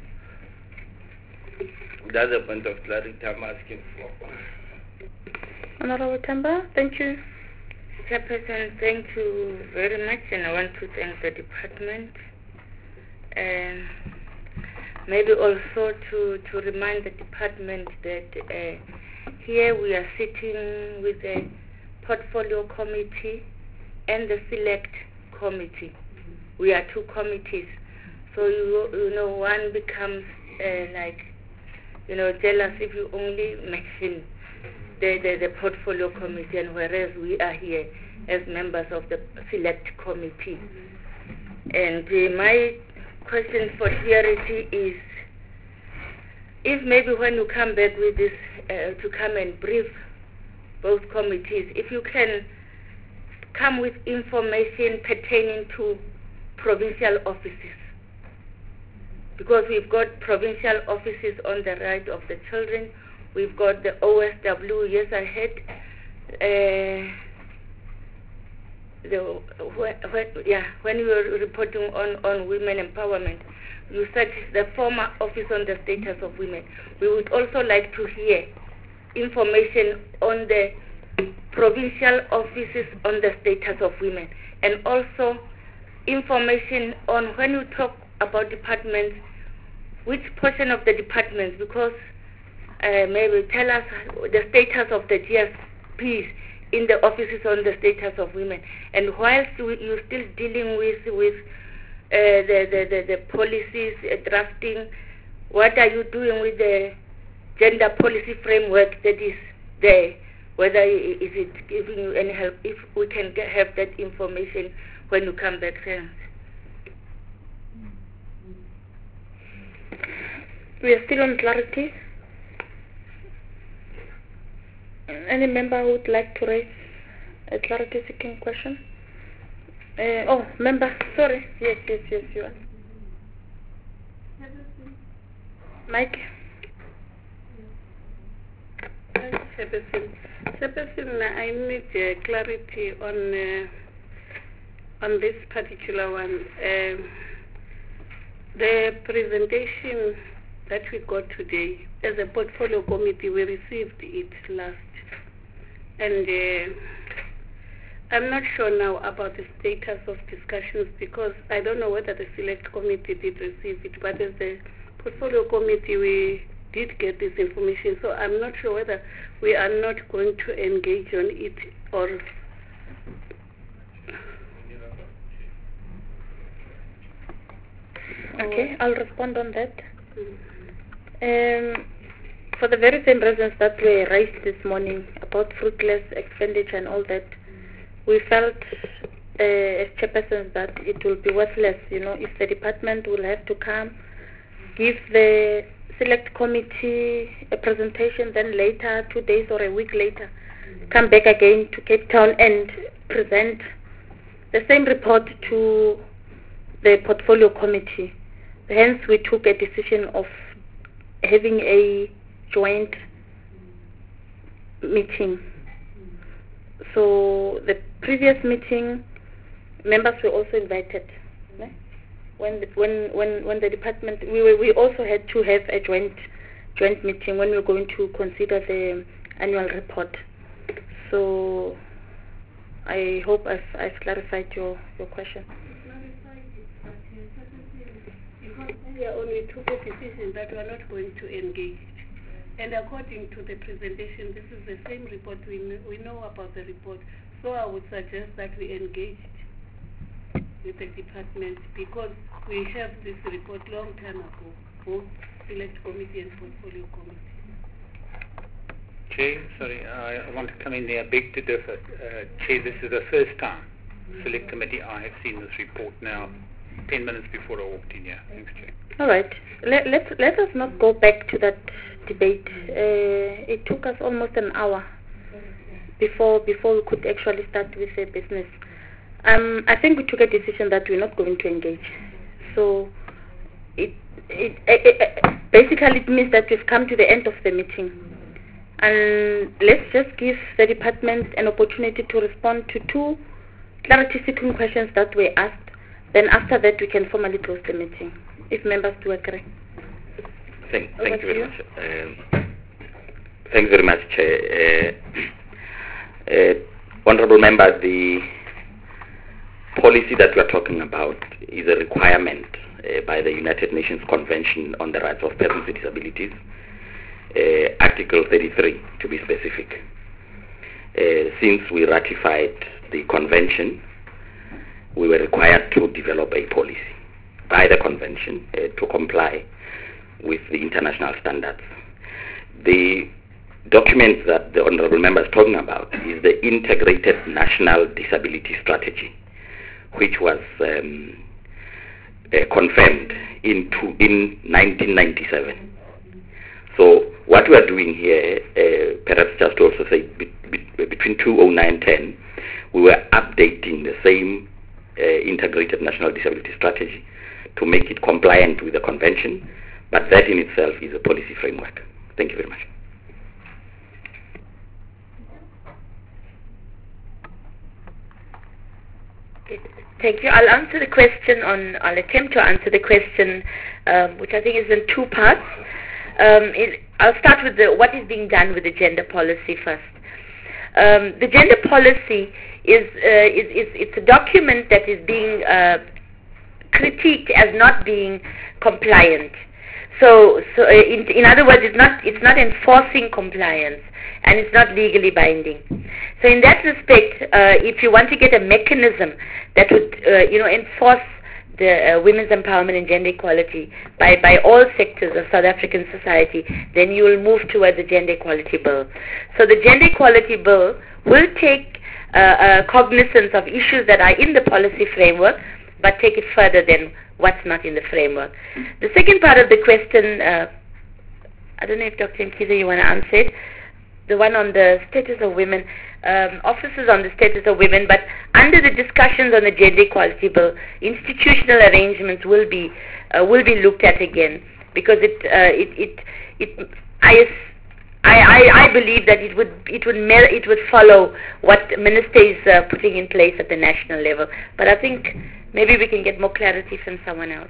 That's the point of clarity I'm asking for. Honorable Tamba, thank you. Chairperson, thank you very much, and I want to thank the department. And maybe also to remind the department that here we are sitting with the portfolio committee and the select committee. We are two committees, so you know one becomes jealous if you only mention the portfolio committee, and whereas we are here as members of the select committee. And my question for clarity is, if maybe when you come back with this to come and brief both committees, if you can come with information pertaining to provincial offices, because we've got provincial offices on the right of the children, we've got the OSW years ahead, when you were reporting on women empowerment, you said the former office on the status of women. We would also like to hear information on the provincial offices on the status of women, and also information on when you talk about departments, which portion of the departments, because maybe tell us the status of the GSPs in the offices on the status of women. And whilst you're still dealing with the policies drafting, what are you doing with the gender policy framework that is there? Whether is it giving you any help? If we can have that information when you come back, thanks. We are still on clarity. Any member who would like to raise a clarity-seeking question? member, sorry. Yes, you are. Mike? Chairperson, I need clarity on this particular one. The presentation that we got today, as a portfolio committee, we received it last. And I'm not sure now about the status of discussions, because I don't know whether the select committee did receive it, but as the portfolio committee, we did get this information. So I'm not sure whether we are not going to engage on it or... Okay, I'll respond on that. For the very same reasons that were raised this morning about fruitless expenditure and all that, we felt as chairpersons that it will be worthless, if the department will have to come, give the select committee a presentation, then later, 2 days or a week later, come back again to Cape Town and present the same report to the portfolio committee. Hence, we took a decision of having a joint meeting. So the previous meeting, members were also invited. When the department, we also had to have a joint meeting when we were going to consider the annual report. So I hope I've clarified your question. We only took a decision that we are not going to engage. And according to the presentation, this is the same report. We know about the report. So I would suggest that we engaged with the department, because we have this report long time ago, both select committee and portfolio committee. Chair, sorry, I want to come in there. I beg to differ. Chair, this is the first time select committee I have seen this report now, 10 minutes before I walked in here. Thanks, Chair. All right. Let us not go back to that debate. It took us almost an hour before we could actually start with the business. I think we took a decision that we're not going to engage. So it basically it means that we've come to the end of the meeting. And let's just give the department an opportunity to respond to 2 clarity-seeking questions that were asked. Then after that, we can formally close the meeting, if members do agree. Thank you very much. Thanks very much, Chair. Honourable members, the policy that we are talking about is a requirement by the United Nations Convention on the Rights of Persons with Disabilities, Article 33 to be specific. Since we ratified the convention, we were required to develop a policy by the convention to comply with the international standards. The document that the Honourable Member is talking about is the Integrated National Disability Strategy, which was confirmed in 1997. So what we are doing here, perhaps just to also say, between 2009 and 10, we were updating the same Integrated National Disability Strategy to make it compliant with the convention, but that in itself is a policy framework. Thank you very much. Thank you. I'll attempt to answer the question, which I think is in 2 parts. I'll start with what is being done with the gender policy first. The gender policy it's a document that is being critiqued as not being compliant. So in other words, it's not enforcing compliance, and it's not legally binding. So in that respect, if you want to get a mechanism that would enforce the women's empowerment and gender equality by all sectors of South African society, then you will move towards the Gender Equality Bill. So the Gender Equality Bill will take cognizance of issues that are in the policy framework, but take it further than what's not in the framework. The second part of the question, I don't know if Dr. Mkhize, you want to answer it. the one on the status of women, officers on the status of women, but under the discussions on the gender equality bill, institutional arrangements will be looked at again, because I believe that it would follow what the minister is putting in place at the national level. But I think maybe we can get more clarity from someone else.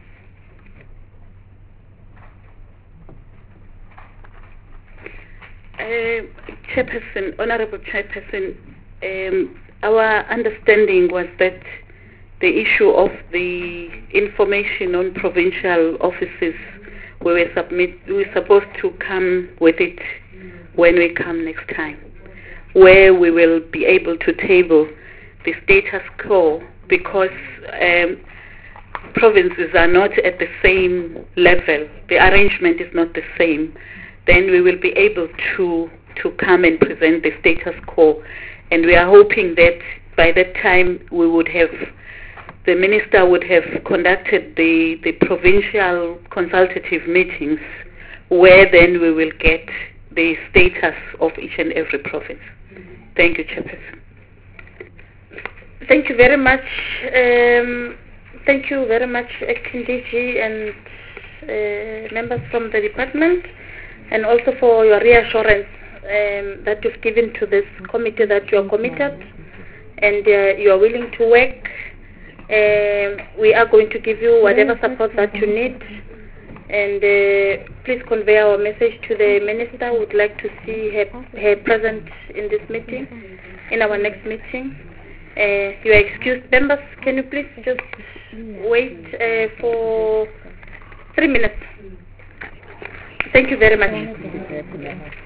Chairperson, Honorable Chairperson, our understanding was that the issue of the information on provincial offices, we were supposed to come with it when we come next time, where we will be able to table the status quo, because provinces are not at the same level, the arrangement is not the same. Then we will be able to come and present the status quo, and we are hoping that by that time the minister would have conducted the provincial consultative meetings, where then we will get the status of each and every province. Thank you, Chairperson. Thank you very much. Thank you very much, Acting DG and members from the department, and also for your reassurance that you've given to this committee that you are committed and you are willing to work. We are going to give you whatever support that you need, and please convey our message to the minister. We would like to see her present in this meeting, in our next meeting. You are excused. Members, can you please just wait for 3 minutes? Thank you very much.